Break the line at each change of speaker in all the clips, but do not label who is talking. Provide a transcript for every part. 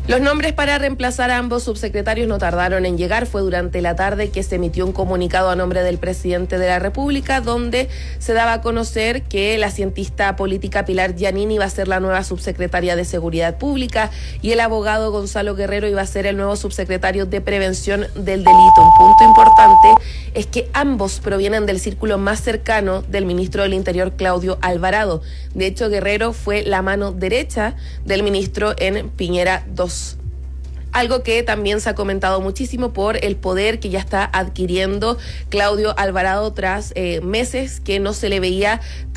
Los nombres para reemplazar a ambos subsecretarios no tardaron en llegar. Fue durante la tarde que se emitió un comunicado a nombre del presidente de la República, donde se daba a conocer que la cientista política Pilar Giannini iba a ser la nueva subsecretaria de Seguridad Pública y el abogado Gonzalo Guerrero iba a ser el nuevo subsecretario de Prevención del Delito. Un punto importante es que ambos provienen del círculo más cercano del ministro del Interior, Claudio Alvarado. De hecho, Guerrero fue la mano derecha del ministro en Piñera II. Algo que también se ha comentado muchísimo por el poder que ya está adquiriendo Claudio Alvarado tras meses que no se le veía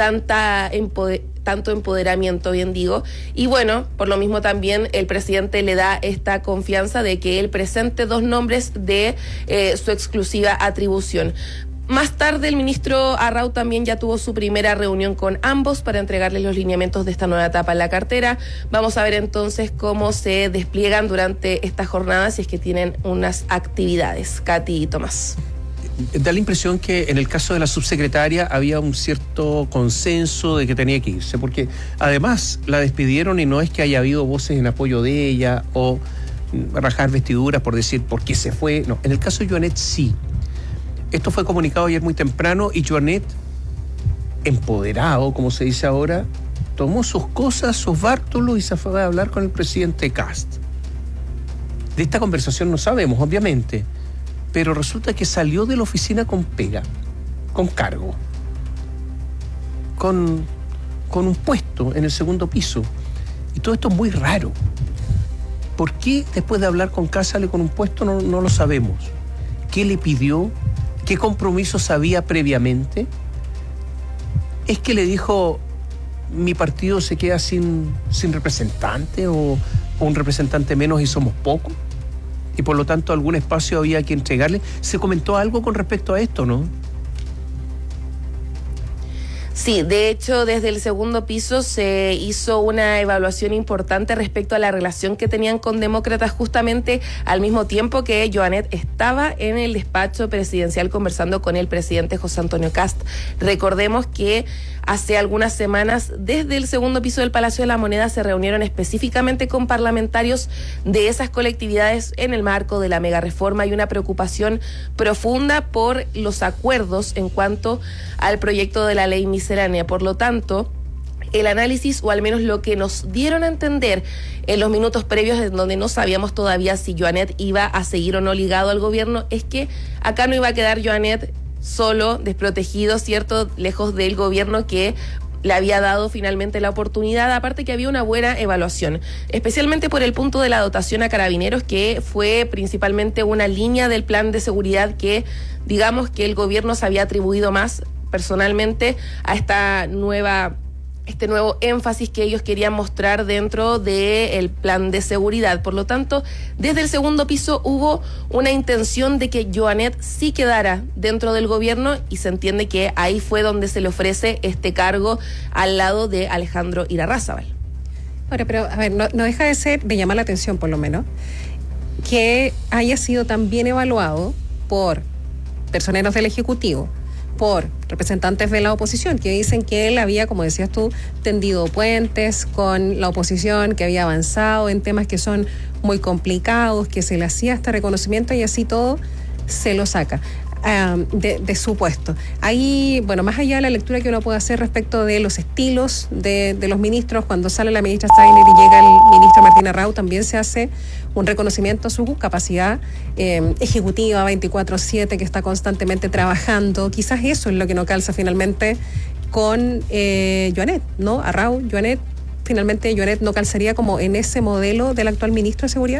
tanto empoderamiento, bien digo. Y bueno, por lo mismo también el presidente le da esta confianza de que él presente dos nombres de su exclusiva atribución. Más tarde, el ministro Arrau también ya tuvo su primera reunión con ambos para entregarles los lineamientos de esta nueva etapa en la cartera. Vamos a ver entonces cómo se despliegan durante esta jornada, si es que tienen unas actividades. Katy y Tomás.
Da la impresión que en el caso de la subsecretaria había un cierto consenso de que tenía que irse, porque además la despidieron y no es que haya habido voces en apoyo de ella o rajar vestiduras por decir por qué se fue. No, en el caso de Joanet sí. Esto fue comunicado ayer muy temprano y Joanet, empoderado, como se dice ahora, tomó sus cosas, sus bártulos y se fue a hablar con el presidente Kast. De esta conversación no sabemos, obviamente, pero resulta que salió de la oficina con pega, con cargo, con un puesto en el segundo piso. Y todo esto es muy raro. ¿Por qué después de hablar con Kast sale con un puesto? No lo sabemos. ¿Qué le pidió? ¿Qué compromisos había previamente? ¿Es que le dijo, mi partido se queda sin representante o un representante menos y somos pocos? Y por lo tanto algún espacio había que entregarle. ¿Se comentó algo con respecto a esto, no?
Sí, de hecho, desde el segundo piso se hizo una evaluación importante respecto a la relación que tenían con demócratas, justamente al mismo tiempo que Joanet estaba en el despacho presidencial conversando con el presidente José Antonio Kast. Recordemos que hace algunas semanas, desde el segundo piso del Palacio de la Moneda, se reunieron específicamente con parlamentarios de esas colectividades en el marco de la mega reforma. Hay una preocupación profunda por los acuerdos en cuanto al proyecto de la ley miscelánea. Por lo tanto, el análisis, o al menos lo que nos dieron a entender en los minutos previos, en donde no sabíamos todavía si Joanet iba a seguir o no ligado al gobierno, es que acá no iba a quedar Joanet solo, desprotegido, ¿cierto?, lejos del gobierno que le había dado finalmente la oportunidad, aparte que había una buena evaluación, especialmente por el punto de la dotación a carabineros, que fue principalmente una línea del plan de seguridad que, digamos, que el gobierno se había atribuido más personalmente a este nuevo énfasis que ellos querían mostrar dentro del plan de seguridad. Por lo tanto, desde el segundo piso hubo una intención de que Joanet sí quedara dentro del gobierno y se entiende que ahí fue donde se le ofrece este cargo al lado de Alejandro Irarrázaval.
Ahora, pero a ver, no deja de ser, de llamar la atención por lo menos, que haya sido tan bien evaluado por personeros del Ejecutivo, por representantes de la oposición, que dicen que él había, como decías tú, tendido puentes con la oposición, que había avanzado en temas que son muy complicados, que se le hacía este reconocimiento y así todo se lo saca de su puesto. Ahí, bueno, más allá de la lectura que uno puede hacer respecto de los estilos de los ministros, cuando sale la ministra Steiner y llega el ministro Martín Arrau, también se hace un reconocimiento a su capacidad ejecutiva 24/7, que está constantemente trabajando. Quizás eso es lo que no calza finalmente con Joanet, ¿no? Arrau, Joanet, finalmente Joanet no calzaría como en ese modelo del actual ministro de Seguridad.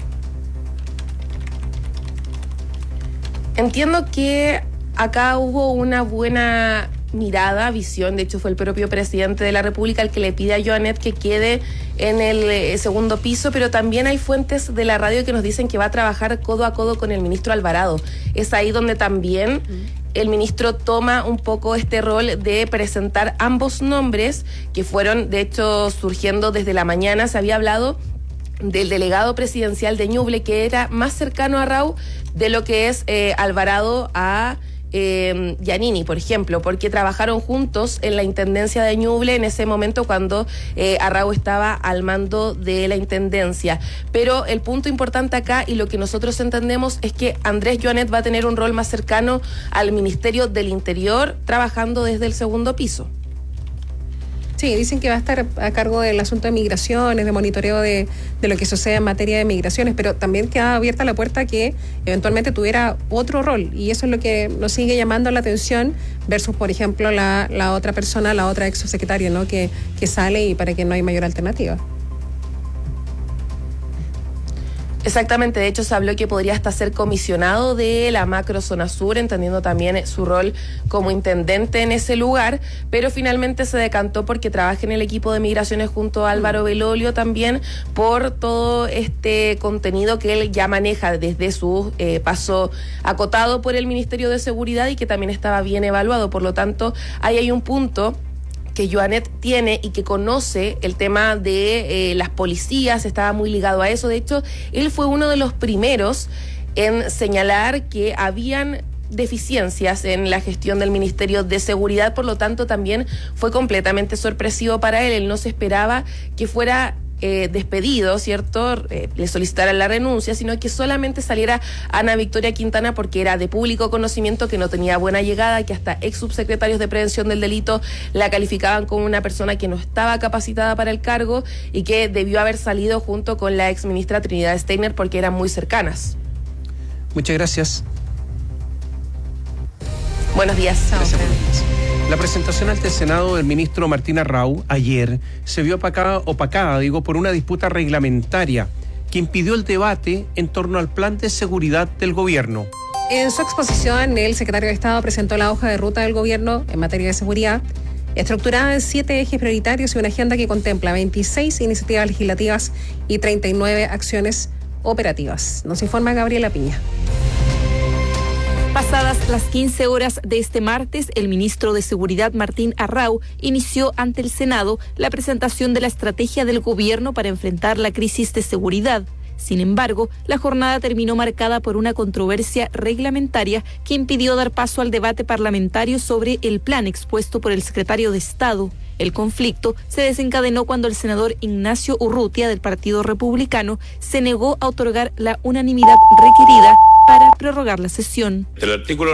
Entiendo que acá hubo una buena mirada, visión. De hecho, fue el propio presidente de la República el que le pide a Joanet que quede en el segundo piso, pero también hay fuentes de la radio que nos dicen que va a trabajar codo a codo con el ministro Alvarado. Es ahí donde también el ministro toma un poco este rol de presentar ambos nombres que fueron, de hecho, surgiendo desde la mañana. Se había hablado del delegado presidencial de Ñuble, que era más cercano a Arrau de lo que es Alvarado a Giannini, por ejemplo, porque trabajaron juntos en la intendencia de Ñuble en ese momento cuando Arrau estaba al mando de la intendencia. Pero el punto importante acá y lo que nosotros entendemos es que Andrés Joanet va a tener un rol más cercano al Ministerio del Interior, trabajando desde el segundo piso.
Sí, dicen que va a estar a cargo del asunto de migraciones, de monitoreo de lo que sucede en materia de migraciones, pero también queda abierta la puerta a que eventualmente tuviera otro rol, y eso es lo que nos sigue llamando la atención versus, por ejemplo, la otra persona, la otra ex subsecretaria, ¿no? que sale y para que no hay mayor alternativa.
Exactamente, de hecho se habló que podría hasta ser comisionado de la macro zona sur, entendiendo también su rol como intendente en ese lugar, pero finalmente se decantó porque trabaja en el equipo de migraciones junto a Álvaro Belolio también, por todo este contenido que él ya maneja desde su paso acotado por el Ministerio de Seguridad y que también estaba bien evaluado. Por lo tanto, ahí hay un punto que Joanet tiene y que conoce el tema de las policías, estaba muy ligado a eso. De hecho, él fue uno de los primeros en señalar que habían deficiencias en la gestión del Ministerio de Seguridad, por lo tanto también fue completamente sorpresivo para él. Él no se esperaba que fuera despedido, ¿cierto? Le solicitaran la renuncia, sino que solamente saliera Ana Victoria Quintana, porque era de público conocimiento que no tenía buena llegada, que hasta ex subsecretarios de prevención del delito la calificaban como una persona que no estaba capacitada para el cargo y que debió haber salido junto con la ex ministra Trinidad Steiner porque eran muy cercanas.
Muchas gracias.
Buenos días.
Gracias. La presentación ante el Senado del ministro Martín Arrau ayer se vio opacada por una disputa reglamentaria que impidió el debate en torno al plan de seguridad del gobierno.
En su exposición, el secretario de Estado presentó la hoja de ruta del gobierno en materia de seguridad, estructurada en 7 ejes prioritarios y una agenda que contempla 26 iniciativas legislativas y 39 acciones operativas. Nos informa Gabriela Piña.
Pasadas las 15 horas de este martes, el ministro de Seguridad Martín Arrau inició ante el Senado la presentación de la estrategia del gobierno para enfrentar la crisis de seguridad. Sin embargo, la jornada terminó marcada por una controversia reglamentaria que impidió dar paso al debate parlamentario sobre el plan expuesto por el secretario de Estado. El conflicto se desencadenó cuando el senador Ignacio Urrutia, del Partido Republicano, se negó a otorgar la unanimidad requerida para prorrogar la sesión.
El artículo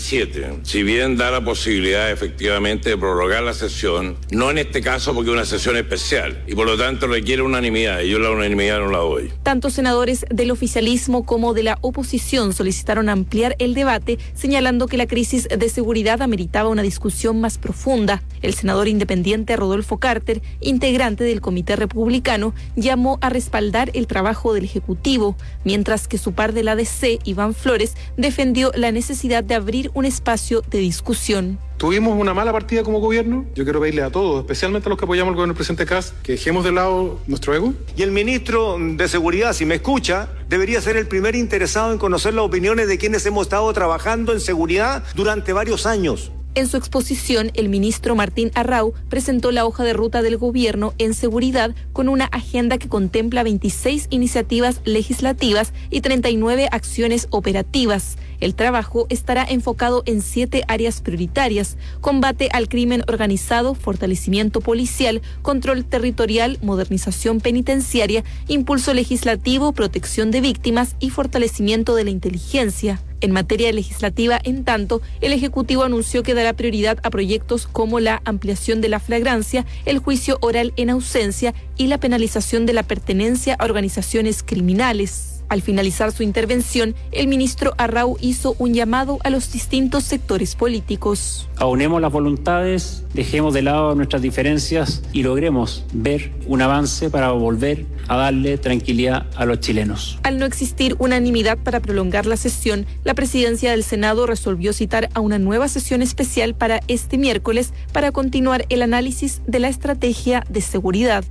97, si bien da la posibilidad efectivamente de prorrogar la sesión, no en este caso porque es una sesión especial y por lo tanto requiere unanimidad, y yo la unanimidad no la doy.
Tanto senadores del oficialismo como de la oposición solicitaron ampliar el debate, señalando que la crisis de seguridad ameritaba una discusión más profunda. El senador independiente Rodolfo Carter, integrante del Comité Republicano, llamó a respaldar el trabajo del Ejecutivo, mientras que su par del ADC, Iván Flores, defendió la necesidad de abrir un espacio de discusión.
Tuvimos una mala partida como gobierno. Yo quiero pedirle a todos, especialmente a los que apoyamos al gobierno del presidente Kast, que dejemos de lado nuestro ego.
Y el ministro de Seguridad, si me escucha, debería ser el primer interesado en conocer las opiniones de quienes hemos estado trabajando en seguridad durante varios años.
En su exposición, el ministro Martín Arrau presentó la hoja de ruta del gobierno en seguridad con una agenda que contempla 26 iniciativas legislativas y 39 acciones operativas. El trabajo estará enfocado en 7 áreas prioritarias: combate al crimen organizado, fortalecimiento policial, control territorial, modernización penitenciaria, impulso legislativo, protección de víctimas y fortalecimiento de la inteligencia. En materia legislativa, en tanto, el Ejecutivo anunció que dará prioridad a proyectos como la ampliación de la flagrancia, el juicio oral en ausencia y la penalización de la pertenencia a organizaciones criminales. Al finalizar su intervención, el ministro Arrau hizo un llamado a los distintos sectores políticos.
Aunemos las voluntades, dejemos de lado nuestras diferencias y logremos ver un avance para volver a darle tranquilidad a los chilenos.
Al no existir unanimidad para prolongar la sesión, la presidencia del Senado resolvió citar a una nueva sesión especial para este miércoles para continuar el análisis de la estrategia de seguridad.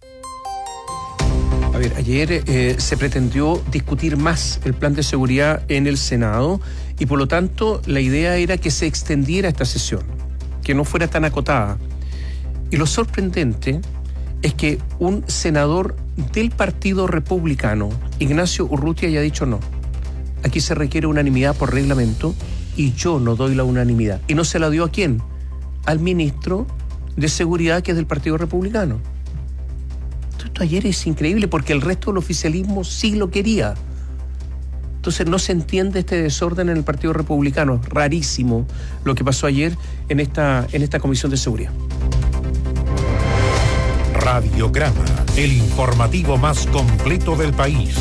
A ver, ayer se pretendió discutir más el plan de seguridad en el Senado y por lo tanto la idea era que se extendiera esta sesión, que no fuera tan acotada. Y lo sorprendente es que un senador del Partido Republicano, Ignacio Urrutia, haya dicho no. Aquí se requiere unanimidad por reglamento y yo no doy la unanimidad. ¿Y no se la dio a quién? Al ministro de Seguridad, que es del Partido Republicano. Esto ayer es increíble porque el resto del oficialismo sí lo quería. Entonces no se entiende este desorden en el Partido Republicano. Rarísimo lo que pasó ayer en esta Comisión de Seguridad.
Radiograma, el informativo más completo del país.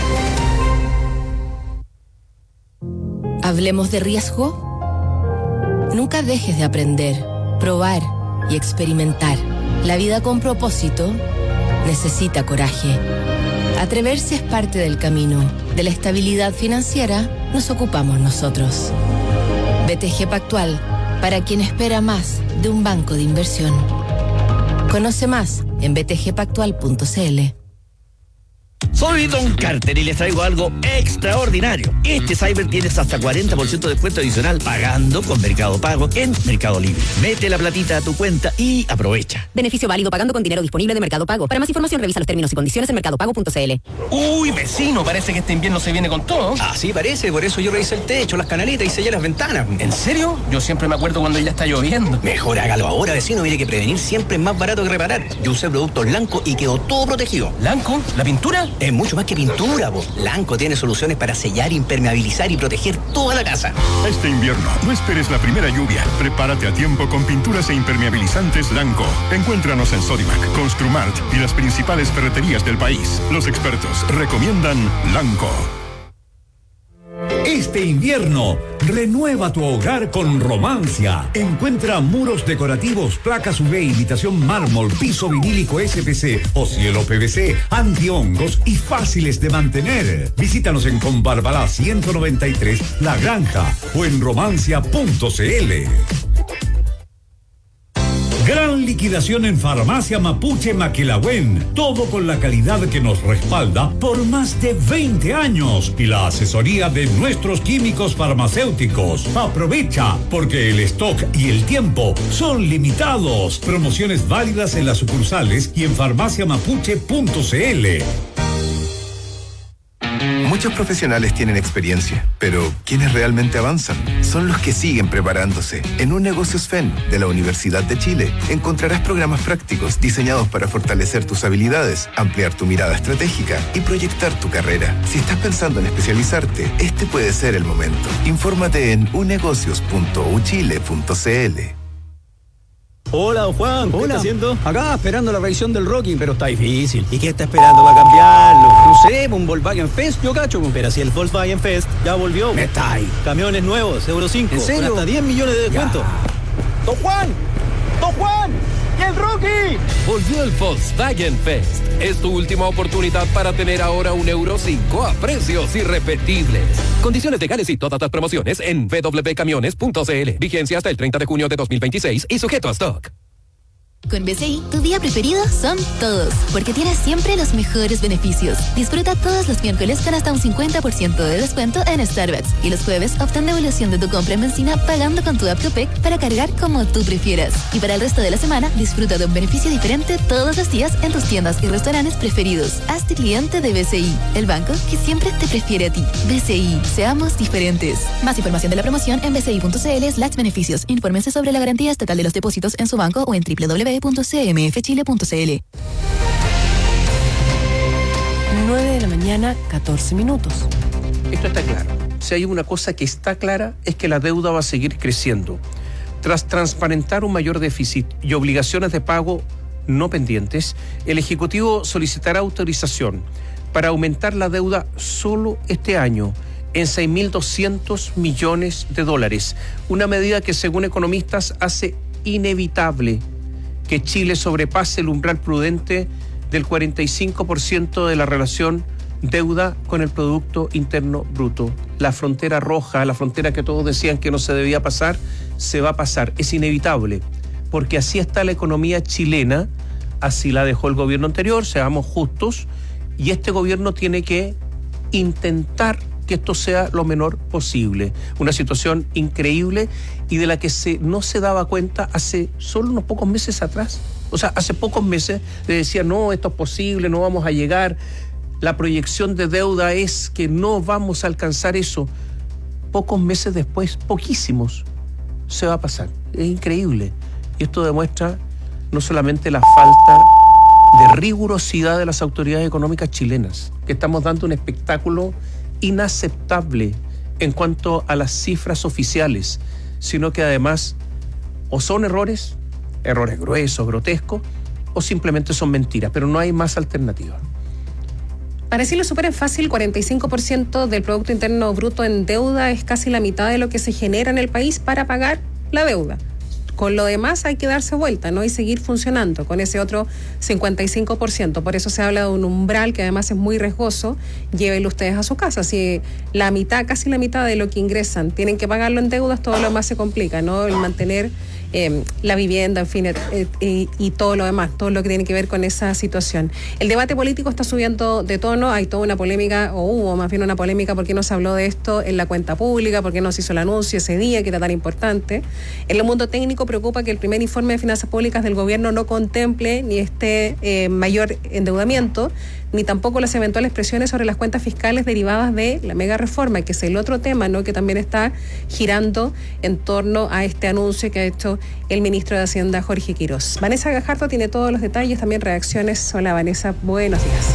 Hablemos de riesgo. Nunca dejes de aprender, probar y experimentar. La vida con propósito necesita coraje. Atreverse es parte del camino. De la estabilidad financiera nos ocupamos nosotros. BTG Pactual, para quien espera más de un banco de inversión. Conoce más en btgpactual.cl.
Soy Don Carter y les traigo algo extraordinario. Este Cyber tienes hasta 40% de descuento adicional pagando con Mercado Pago en Mercado Libre. Mete la platita a tu cuenta y aprovecha.
Beneficio válido pagando con dinero disponible de Mercado Pago. Para más información revisa los términos y condiciones en mercadopago.cl.
Uy, vecino, parece que este invierno se viene con todo.
Así parece, por eso yo revisé el techo, las canaletas y sellé las ventanas.
¿En serio? Yo siempre me acuerdo cuando ya está lloviendo.
Mejor hágalo ahora, vecino. Mire que prevenir siempre es más barato que reparar. Yo usé productos Lanco y quedó todo protegido.
¿Lanco? ¿La pintura?
Es mucho más que pintura, po. Lanco tiene soluciones para sellar, impermeabilizar y proteger toda la casa.
Este invierno, no esperes la primera lluvia. Prepárate a tiempo con pinturas e impermeabilizantes Lanco. Encuéntranos en Sodimac, Construmart y las principales ferreterías del país. Los expertos recomiendan Lanco.
Este invierno, renueva tu hogar con Romancia. Encuentra muros decorativos, placas UV, imitación mármol, piso vinílico SPC o cielo PVC, antihongos y fáciles de mantener. Visítanos en Combarbalá 193, La Granja o en romancia.cl. Gran liquidación en Farmacia Mapuche Maquilahuén. Todo con la calidad que nos respalda por más de 20 años y la asesoría de nuestros químicos farmacéuticos. Aprovecha, porque el stock y el tiempo son limitados. Promociones válidas en las sucursales y en farmaciamapuche.cl.
Muchos profesionales tienen experiencia, pero quienes realmente avanzan son los que siguen preparándose. En Un Negocio SFEN de la Universidad de Chile encontrarás programas prácticos diseñados para fortalecer tus habilidades, ampliar tu mirada estratégica y proyectar tu carrera. Si estás pensando en especializarte, este puede ser el momento. Infórmate en unegocios.uchile.cl.
Hola, don Juan. ¿Qué está haciendo?
Acá esperando la revisión del Rocking, pero está difícil.
¿Y qué está esperando para cambiarlo? No sé, un Volkswagen Fest, yo cacho. Pero si el Volkswagen Fest ya volvió.
Me está ahí.
Camiones nuevos, Euro 5.
¿En serio?
Con hasta 10 millones de descuento.
¡Don Juan! ¡Don Juan! ¡Y el Rocky!
Volvió el Volkswagen Fest. Es tu última oportunidad para tener ahora un Euro 5 a precios irrepetibles. Condiciones legales y todas las promociones en www.camiones.cl. Vigencia hasta el 30 de junio de 2026 y sujeto a stock.
Con BCI, tu día preferido son todos, porque tienes siempre los mejores beneficios. Disfruta todos los miércoles con hasta un 50% de descuento en Starbucks. Y los jueves, obtén devolución de tu compra en benzina pagando con tu app Copec para cargar como tú prefieras. Y para el resto de la semana, disfruta de un beneficio diferente todos los días en tus tiendas y restaurantes preferidos. Hazte cliente de BCI, el banco que siempre te prefiere a ti. BCI, seamos diferentes. Más información de la promoción en bci.cl/beneficios. Infórmense sobre la garantía estatal de los depósitos en su banco o en www.cmfchile.cl.
9 de la mañana, 14 minutos.
Esto está claro. Si hay una cosa que está clara es que la deuda va a seguir creciendo. Tras transparentar un mayor déficit y obligaciones de pago no pendientes, el Ejecutivo solicitará autorización para aumentar la deuda solo este año en $6.200 millones. Una medida que, según economistas, hace inevitable que Chile sobrepase el umbral prudente del 45% de la relación deuda con el Producto Interno Bruto. La frontera roja, la frontera que todos decían que no se debía pasar, se va a pasar. Es inevitable, porque así está la economía chilena, así la dejó el gobierno anterior, seamos justos, y este gobierno tiene que intentar que esto sea lo menor posible. Una situación increíble y de la que no se daba cuenta hace solo unos pocos meses atrás. O sea, hace pocos meses le decía, no, esto es posible, no vamos a llegar. La proyección de deuda es que no vamos a alcanzar eso. pocos meses después, poquísimos, se va a pasar. Es increíble. Y esto demuestra no solamente la falta de rigurosidad de las autoridades económicas chilenas, que estamos dando un espectáculo inaceptable en cuanto a las cifras oficiales, sino que además o son errores gruesos, grotescos, o simplemente son mentiras, pero no hay más alternativa.
Para decirlo súper fácil, 45% del Producto Interno Bruto en deuda es casi la mitad de lo que se genera en el país para pagar la deuda. Con lo demás hay que darse vuelta, ¿no? Y seguir funcionando con ese otro 55%. Por eso se habla de un umbral que además es muy riesgoso. Llévenlo ustedes a su casa. Si la mitad, casi la mitad de lo que ingresan tienen que pagarlo en deudas, todo lo demás se complica, ¿no? El mantener la vivienda, en fin, y todo lo demás, todo lo que tiene que ver con esa situación. El debate político está subiendo de tono, hay toda una polémica, o hubo más bien una polémica, porque no se habló de esto en la cuenta pública, porque no se hizo el anuncio ese día, que era tan importante. En el mundo técnico preocupa que el primer informe de finanzas públicas del gobierno no contemple ni este mayor endeudamiento, ni tampoco las eventuales presiones sobre las cuentas fiscales derivadas de la mega reforma, que es el otro tema, ¿no?, que también está girando en torno a este anuncio que ha hecho el ministro de Hacienda, Jorge Quirós. Vanessa Gajardo tiene todos los detalles, también reacciones. Hola Vanessa, buenos días.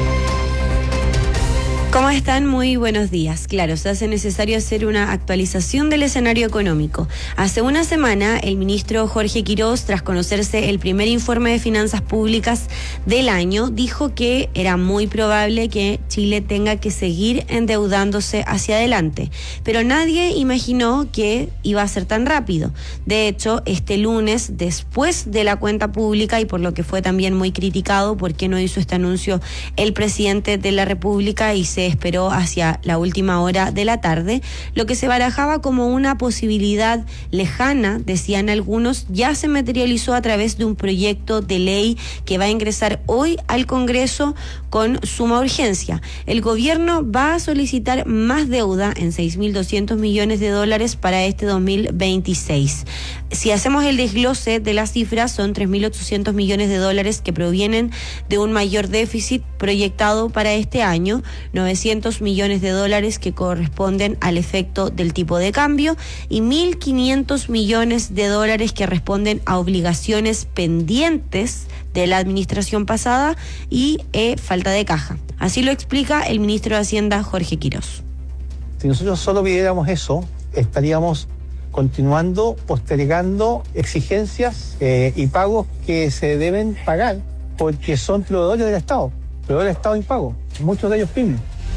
¿Cómo están? Muy buenos días. Claro, se hace necesario hacer una actualización del escenario económico. Hace una semana, el ministro Jorge Quirós, tras conocerse el primer informe de finanzas públicas del año, dijo que era muy probable que Chile tenga que seguir endeudándose hacia adelante. Pero nadie imaginó que iba a ser tan rápido. De hecho, este lunes, después de la cuenta pública, y por lo que fue también muy criticado, ¿por qué no hizo este anuncio el presidente de la República y se esperó hacia la última hora de la tarde? Lo que se barajaba como una posibilidad lejana, decían algunos, ya se materializó a través de un proyecto de ley que va a ingresar hoy al Congreso con suma urgencia. El gobierno va a solicitar más deuda en $6.200 millones para este 2026. Si hacemos el desglose de las cifras, son $3.800 millones que provienen de un mayor déficit proyectado para este año, $900 millones que corresponden al efecto del tipo de cambio y $1.500 millones que responden a obligaciones pendientes de la administración pasada y falta de caja. Así lo explica el ministro de Hacienda, Jorge Quirós.
Si nosotros solo pidiéramos eso, estaríamos continuando postergando exigencias y pagos que se deben pagar porque son proveedores del Estado impago, muchos de ellos pymes.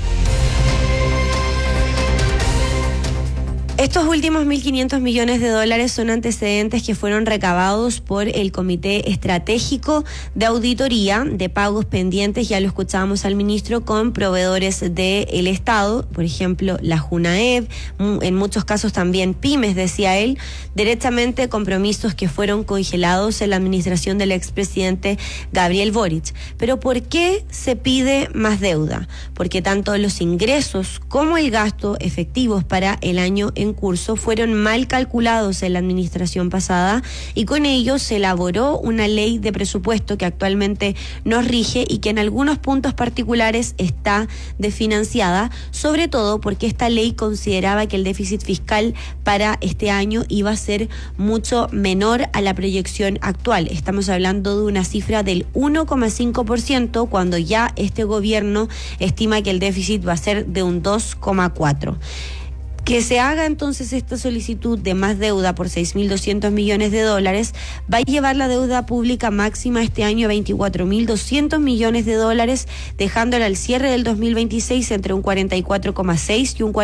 Estos últimos $1.500 millones son antecedentes que fueron recabados por el Comité Estratégico de Auditoría de Pagos Pendientes, ya lo escuchábamos al ministro, con proveedores del Estado, por ejemplo, la Junaed, en muchos casos también pymes, decía él, directamente compromisos que fueron congelados en la administración del expresidente Gabriel Boric. Pero ¿por qué se pide más deuda? Porque tanto los ingresos como el gasto efectivos para el año en curso fueron mal calculados en la administración pasada y con ello se elaboró una ley de presupuesto que actualmente nos rige y que en algunos puntos particulares está desfinanciada, sobre todo porque esta ley consideraba que el déficit fiscal para este año iba a ser mucho menor a la proyección actual. Estamos hablando de una cifra del 1,5% cuando ya este gobierno estima que el déficit va a ser de un 2,4%. Que se haga entonces esta solicitud de más deuda por $6.200 millones va a llevar la deuda pública máxima este año a $24.200 millones, dejándola al cierre del 2026 entre un 44,6% y un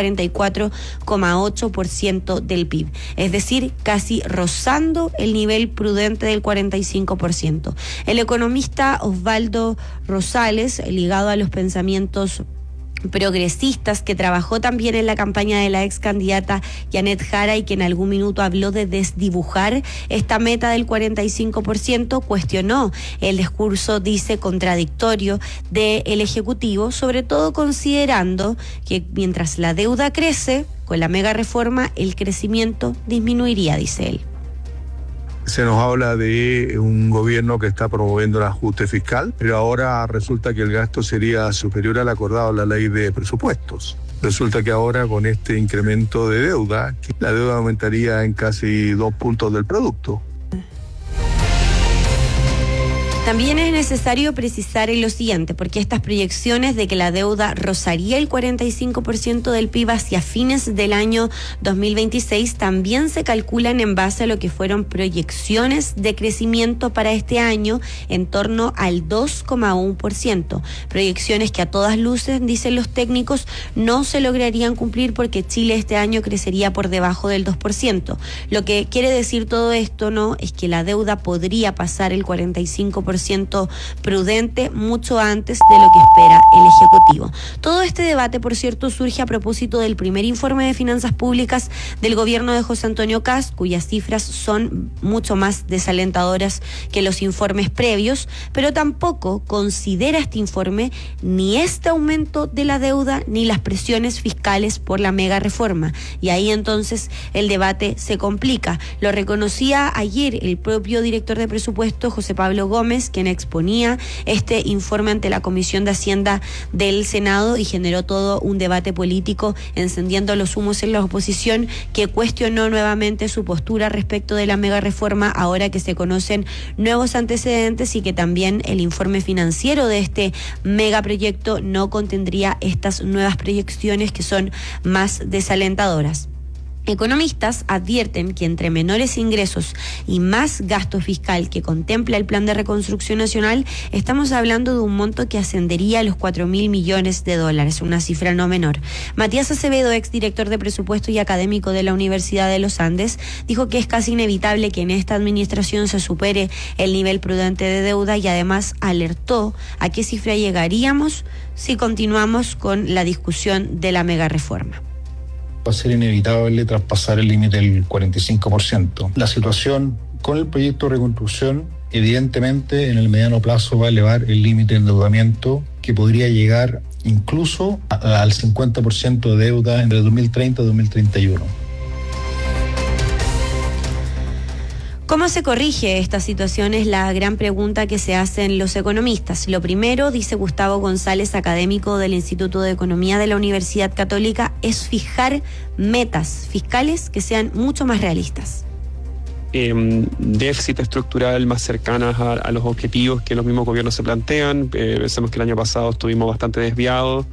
44,8% del PIB. Es decir, casi rozando el nivel prudente del 45%. El economista Osvaldo Rosales, ligado a los pensamientos progresistas, que trabajó también en la campaña de la ex candidata Janet Jara y que en algún minuto habló de desdibujar esta meta del 45%, cuestionó el discurso, dice, contradictorio del Ejecutivo, sobre todo considerando que mientras la deuda crece, con la mega reforma el crecimiento disminuiría, dice él.
Se nos habla de un gobierno que está promoviendo el ajuste fiscal, pero ahora resulta que el gasto sería superior al acordado en la ley de presupuestos. Resulta que ahora con este incremento de deuda, la deuda aumentaría en casi 2 puntos del producto.
También es necesario precisar en lo siguiente, porque estas proyecciones de que la deuda rozaría el 45% del PIB hacia fines del año 2026 también se calculan en base a lo que fueron proyecciones de crecimiento para este año en torno al 2,1%. Proyecciones que a todas luces, dicen los técnicos, no se lograrían cumplir porque Chile este año crecería por debajo del 2%. Lo que quiere decir todo esto, ¿no?, es que la deuda podría pasar el 45% prudente mucho antes de lo que espera el Ejecutivo. Todo este debate, por cierto, surge a propósito del primer informe de finanzas públicas del gobierno de José Antonio Kast, cuyas cifras son mucho más desalentadoras que los informes previos, pero tampoco considera este informe ni este aumento de la deuda ni las presiones fiscales por la mega reforma. Y ahí entonces el debate se complica. Lo reconocía ayer el propio director de presupuesto, José Pablo Gómez, quien exponía este informe ante la Comisión de Hacienda del Senado y generó todo un debate político, encendiendo los humos en la oposición, que cuestionó nuevamente su postura respecto de la mega reforma ahora que se conocen nuevos antecedentes y que también el informe financiero de este megaproyecto no contendría estas nuevas proyecciones que son más desalentadoras. Economistas advierten que entre menores ingresos y más gasto fiscal que contempla el Plan de Reconstrucción Nacional, estamos hablando de un monto que ascendería a los 4.000 millones de dólares, una cifra no menor. Matías Acevedo, exdirector de presupuesto y académico de la Universidad de los Andes, dijo que es casi inevitable que en esta administración se supere el nivel prudente de deuda y además alertó a qué cifra llegaríamos si continuamos con la discusión de la megareforma.
Va a ser inevitable traspasar el límite del 45%. La situación con el proyecto de reconstrucción, evidentemente, en el mediano plazo va a elevar el límite de endeudamiento, que podría llegar incluso al 50% de deuda entre 2030 y 2031.
¿Cómo se corrige esta situación? Es la gran pregunta que se hacen los economistas. Lo primero, dice Gustavo González, académico del Instituto de Economía de la Universidad Católica, es fijar metas fiscales que sean mucho más realistas.
Déficit estructural más cercanas a los objetivos que los mismos gobiernos se plantean. Pensemos que el año pasado estuvimos bastante desviados.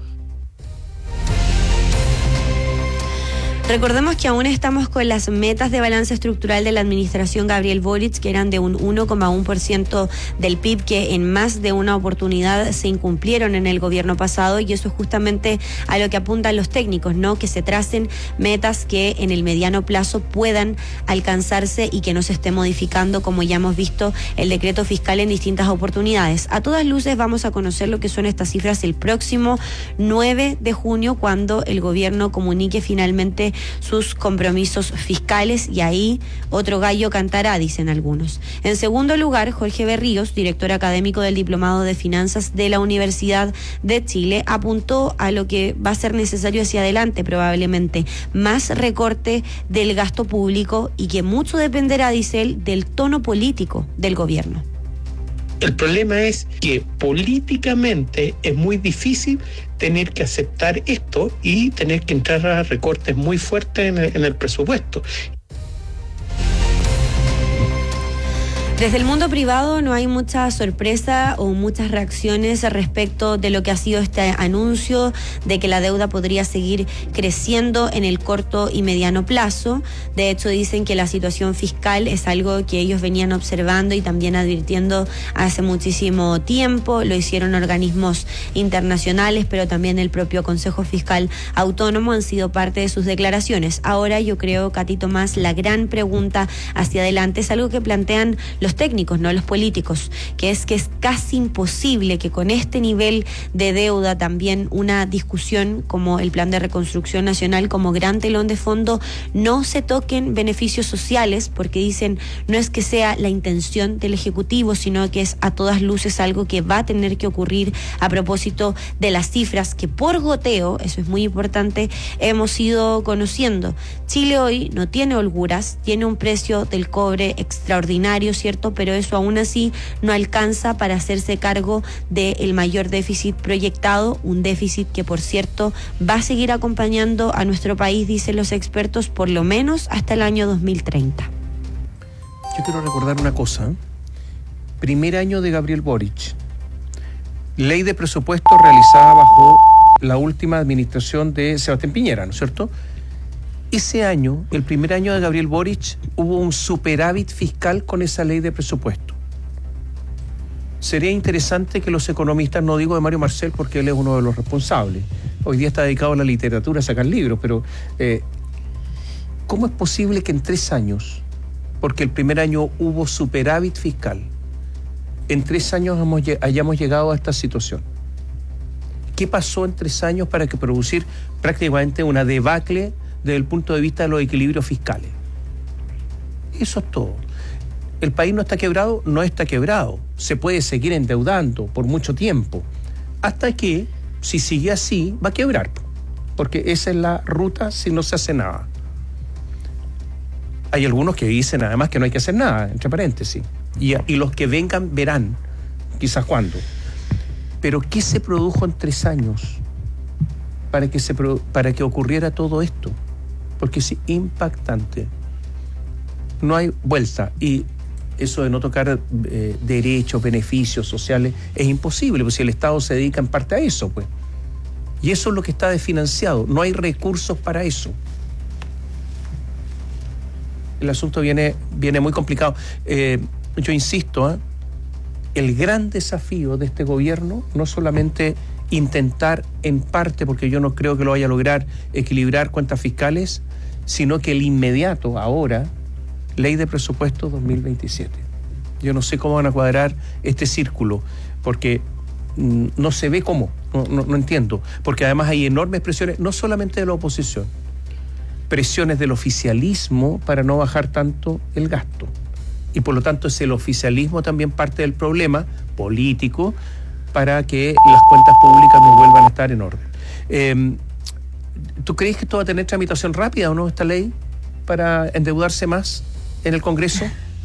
Recordemos que aún estamos con las metas de balance estructural de la administración Gabriel Boric, que eran de un 1,1% del PIB, que en más de una oportunidad se incumplieron en el gobierno pasado, y eso es justamente a lo que apuntan los técnicos, ¿no? Que se tracen metas que en el mediano plazo puedan alcanzarse y que no se esté modificando, como ya hemos visto, el decreto fiscal en distintas oportunidades. A todas luces vamos a conocer lo que son estas cifras el próximo 9 de junio, cuando el gobierno comunique finalmente sus compromisos fiscales, y ahí otro gallo cantará, dicen algunos. En segundo lugar, Jorge Berríos, director académico del Diplomado de Finanzas de la Universidad de Chile, apuntó a lo que va a ser necesario hacia adelante, probablemente más recorte del gasto público, y que mucho dependerá, dice él, del tono político del gobierno.
El problema es que políticamente es muy difícil tener que aceptar esto y tener que entrar a recortes muy fuertes en el presupuesto.
Desde el mundo privado no hay mucha sorpresa o muchas reacciones respecto de lo que ha sido este anuncio de que la deuda podría seguir creciendo en el corto y mediano plazo. De hecho, dicen que la situación fiscal es algo que ellos venían observando y también advirtiendo hace muchísimo tiempo. Lo hicieron organismos internacionales, pero también el propio Consejo Fiscal Autónomo han sido parte de sus declaraciones. Ahora yo creo, Katy Tomás, la gran pregunta hacia adelante es algo que plantean los técnicos, no los políticos, que es casi imposible que con este nivel de deuda también una discusión como el Plan de Reconstrucción Nacional como gran telón de fondo no se toquen beneficios sociales, porque dicen no es que sea la intención del Ejecutivo, sino que es a todas luces algo que va a tener que ocurrir a propósito de las cifras que por goteo, eso es muy importante, hemos ido conociendo. Chile hoy no tiene holguras, tiene un precio del cobre extraordinario, ¿cierto? ¿cierto? Pero eso aún así no alcanza para hacerse cargo del mayor déficit proyectado, un déficit que, por cierto, va a seguir acompañando a nuestro país, dicen los expertos, por lo menos hasta el año 2030.
Yo quiero recordar una cosa. Primer año de Gabriel Boric. Ley de presupuesto realizada bajo la última administración de Sebastián Piñera, ¿no es cierto? Ese año, el primer año de Gabriel Boric, hubo un superávit fiscal con esa ley de presupuesto. Sería interesante que los economistas, no digo de Mario Marcel porque él es uno de los responsables, hoy día está dedicado a la literatura, a sacar libros, pero ¿cómo es posible que en 3 años, porque el primer año hubo superávit fiscal, en 3 años hayamos llegado a esta situación? ¿Qué pasó en 3 años para que producir prácticamente una debacle desde el punto de vista de los equilibrios fiscales? Eso es todo. ¿El país no está quebrado? No está quebrado. Se puede seguir endeudando por mucho tiempo, hasta que, si sigue así, va a quebrar, porque esa es la ruta si no se hace nada. Hay algunos que dicen además que no hay que hacer nada, entre paréntesis, y los que vengan verán, quizás cuándo. Pero ¿qué se produjo en 3 años para que ocurriera todo esto? Porque es impactante. No hay vuelta. Y eso de no tocar derechos, beneficios sociales, es imposible, porque si el Estado se dedica en parte a eso, pues. Y eso es lo que está desfinanciado. No hay recursos para eso. El asunto viene muy complicado. Yo insisto, el gran desafío de este gobierno no solamente intentar en parte, porque yo no creo que lo vaya a lograr, equilibrar cuentas fiscales, sino que el inmediato, ahora, ley de presupuesto 2027. Yo no sé cómo van a cuadrar este círculo, porque no se ve cómo, no entiendo, porque además hay enormes presiones, no solamente de la oposición, presiones del oficialismo para no bajar tanto el gasto. Y por lo tanto es el oficialismo también parte del problema político para que las cuentas públicas no vuelvan a estar en orden. ¿Tú crees que esto va a tener tramitación rápida o no, esta ley, para endeudarse más en el Congreso?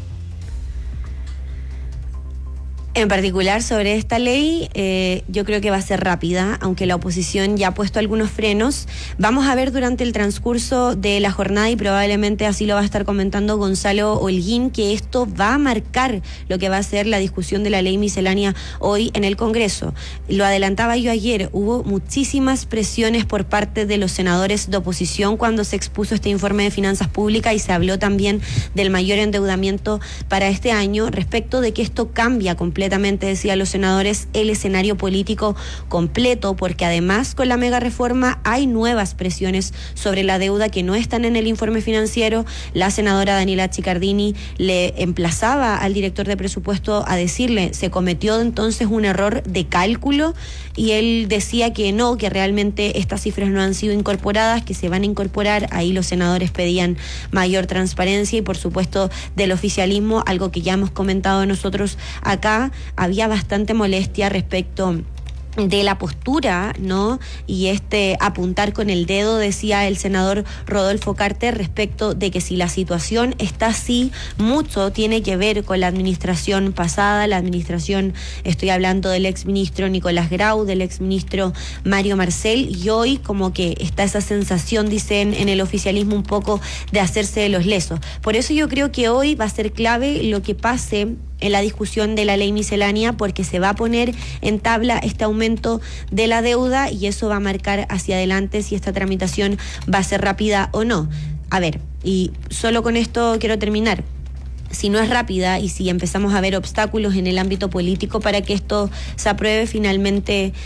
En particular sobre esta ley, yo creo que va a ser rápida, aunque la oposición ya ha puesto algunos frenos. Vamos a ver durante el transcurso de la jornada, y probablemente así lo va a estar comentando Gonzalo Holguín, que esto va a marcar lo que va a ser la discusión de la ley miscelánea hoy en el Congreso. Lo adelantaba yo ayer, hubo muchísimas presiones por parte de los senadores de oposición cuando se expuso este informe de finanzas públicas, y se habló también del mayor endeudamiento para este año, respecto de que esto cambia completamente, decían los senadores, el escenario político completo, porque además con la mega reforma hay nuevas presiones sobre la deuda que no están en el informe financiero. La senadora Daniela Chiccardini le emplazaba al director de presupuesto a decirle, se cometió entonces un error de cálculo, y él decía que no, que realmente estas cifras no han sido incorporadas, que se van a incorporar. Ahí los senadores pedían mayor transparencia, y por supuesto del oficialismo, algo que ya hemos comentado nosotros acá, había bastante molestia respecto de la postura, ¿no? Y apuntar con el dedo, decía el senador Rodolfo Carter, respecto de que si la situación está así, mucho tiene que ver con la administración pasada, la administración, estoy hablando del exministro Nicolás Grau, del exministro Mario Marcel, y hoy como que está esa sensación, dicen en el oficialismo, un poco de hacerse de los lesos. Por eso yo creo que hoy va a ser clave lo que pase en la discusión de la ley miscelánea, porque se va a poner en tabla este aumento de la deuda, y eso va a marcar hacia adelante si esta tramitación va a ser rápida o no. A ver, y solo con esto quiero terminar. Si no es rápida y si empezamos a ver obstáculos en el ámbito político para que esto se apruebe, finalmente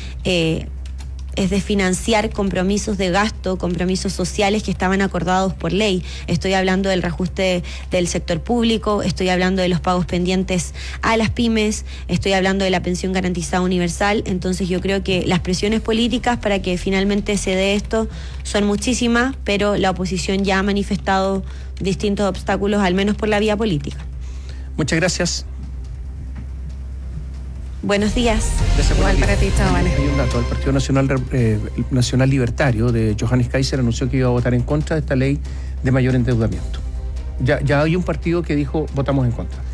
es de financiar compromisos de gasto, compromisos sociales que estaban acordados por ley. Estoy hablando del reajuste del sector público, estoy hablando de los pagos pendientes a las pymes, estoy hablando de la pensión garantizada universal. Entonces yo creo que las presiones políticas para que finalmente se dé esto son muchísimas, pero la oposición ya ha manifestado distintos obstáculos, al menos por la vía política.
Muchas gracias.
Buenos días.
Igual para ti, chavales.
Hay un dato, el Partido Nacional Libertario de Johannes Kaiser anunció que iba a votar en contra de esta ley de mayor endeudamiento. Ya hay un partido que dijo votamos en contra.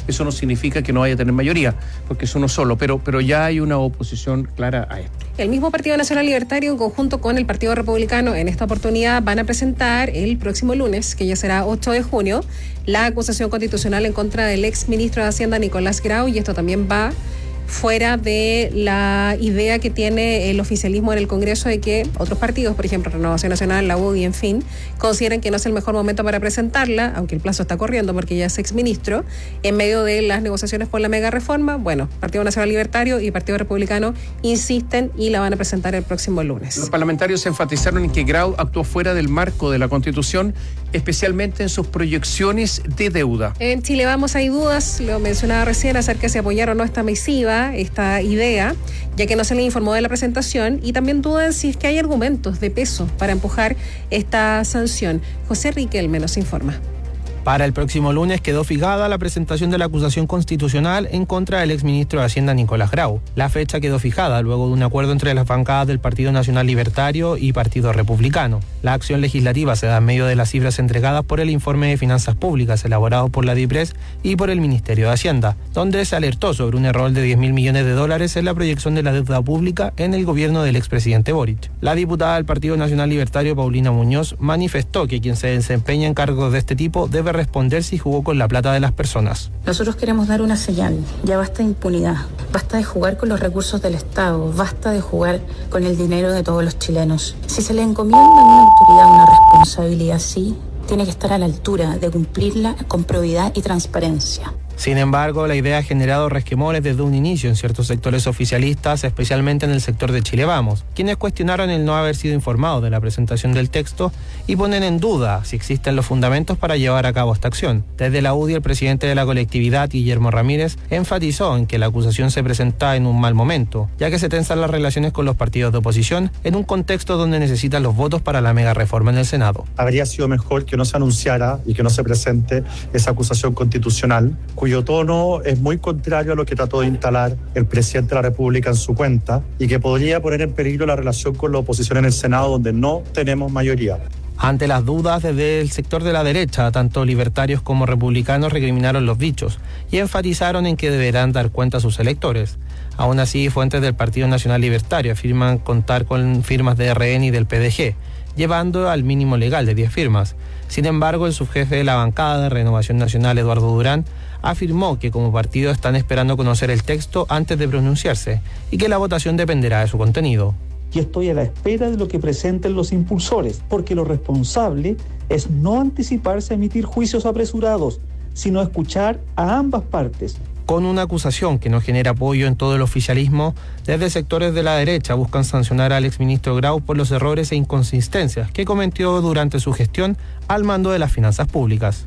eso no significa que no vaya a tener mayoría, porque es uno solo, pero ya hay una oposición clara a esto.
El mismo Partido Nacional Libertario, en conjunto con el Partido Republicano, en esta oportunidad van a presentar el próximo lunes, que ya será 8 de junio, la acusación constitucional en contra del ex ministro de Hacienda, Nicolás Grau, y esto también va fuera de la idea que tiene el oficialismo en el Congreso de que otros partidos, por ejemplo Renovación Nacional, la UDI, en fin, consideran que no es el mejor momento para presentarla, aunque el plazo está corriendo porque ya es exministro, en medio de las negociaciones por la mega reforma. Bueno, Partido Nacional Libertario y Partido Republicano insisten y la van a presentar el próximo lunes.
Los parlamentarios enfatizaron en que Grau actuó fuera del marco de la Constitución, especialmente en sus proyecciones de deuda.
En Chile Vamos hay dudas, lo mencionaba recién, acerca de si apoyar o no esta misiva, esta idea, ya que no se le informó de la presentación, y también dudan si es que hay argumentos de peso para empujar esta sanción. José Riquelme nos informa.
Para el próximo lunes quedó fijada la presentación de la acusación constitucional en contra del exministro de Hacienda Nicolás Grau. La fecha quedó fijada luego de un acuerdo entre las bancadas del Partido Nacional Libertario y Partido Republicano. La acción legislativa se da en medio de las cifras entregadas por el informe de finanzas públicas elaborado por la DIPRES y por el Ministerio de Hacienda, donde se alertó sobre un error de $10.000 millones en la proyección de la deuda pública en el gobierno del expresidente Boric. La diputada del Partido Nacional Libertario, Paulina Muñoz, manifestó que quien se desempeña en cargos de este tipo debe responder si jugó con la plata de las personas.
Nosotros queremos dar una señal. Ya basta de impunidad, basta de jugar con los recursos del Estado, basta de jugar con el dinero de todos los chilenos. Si se le encomienda a una autoridad una responsabilidad así, tiene que estar a la altura de cumplirla con probidad y transparencia.
Sin embargo, la idea ha generado resquemores desde un inicio en ciertos sectores oficialistas, especialmente en el sector de Chile Vamos, quienes cuestionaron el no haber sido informados de la presentación del texto y ponen en duda si existen los fundamentos para llevar a cabo esta acción. Desde la UDI, el presidente de la colectividad, Guillermo Ramírez, enfatizó en que la acusación se presenta en un mal momento, ya que se tensan las relaciones con los partidos de oposición en un contexto donde necesitan los votos para la mega reforma en el Senado.
Habría sido mejor que no se anunciara y que no se presente esa acusación constitucional, cuyo tono es muy contrario a lo que trató de instalar el presidente de la República en su cuenta y que podría poner en peligro la relación con la oposición en el Senado, donde no tenemos mayoría.
Ante las dudas desde el sector de la derecha, tanto libertarios como republicanos recriminaron los dichos y enfatizaron en que deberán dar cuenta a sus electores. Aún así, fuentes del Partido Nacional Libertario afirman contar con firmas de RN y del PDG, llevando al mínimo legal de 10 firmas. Sin embargo, el subjefe de la bancada de Renovación Nacional, Eduardo Durán, afirmó que como partido están esperando conocer el texto antes de pronunciarse y que la votación dependerá de su contenido.
Y estoy a la espera de lo que presenten los impulsores, porque lo responsable es no anticiparse a emitir juicios apresurados, sino escuchar a ambas partes.
Con una acusación que no genera apoyo en todo el oficialismo, desde sectores de la derecha buscan sancionar al exministro Grau por los errores e inconsistencias que cometió durante su gestión al mando de las finanzas públicas.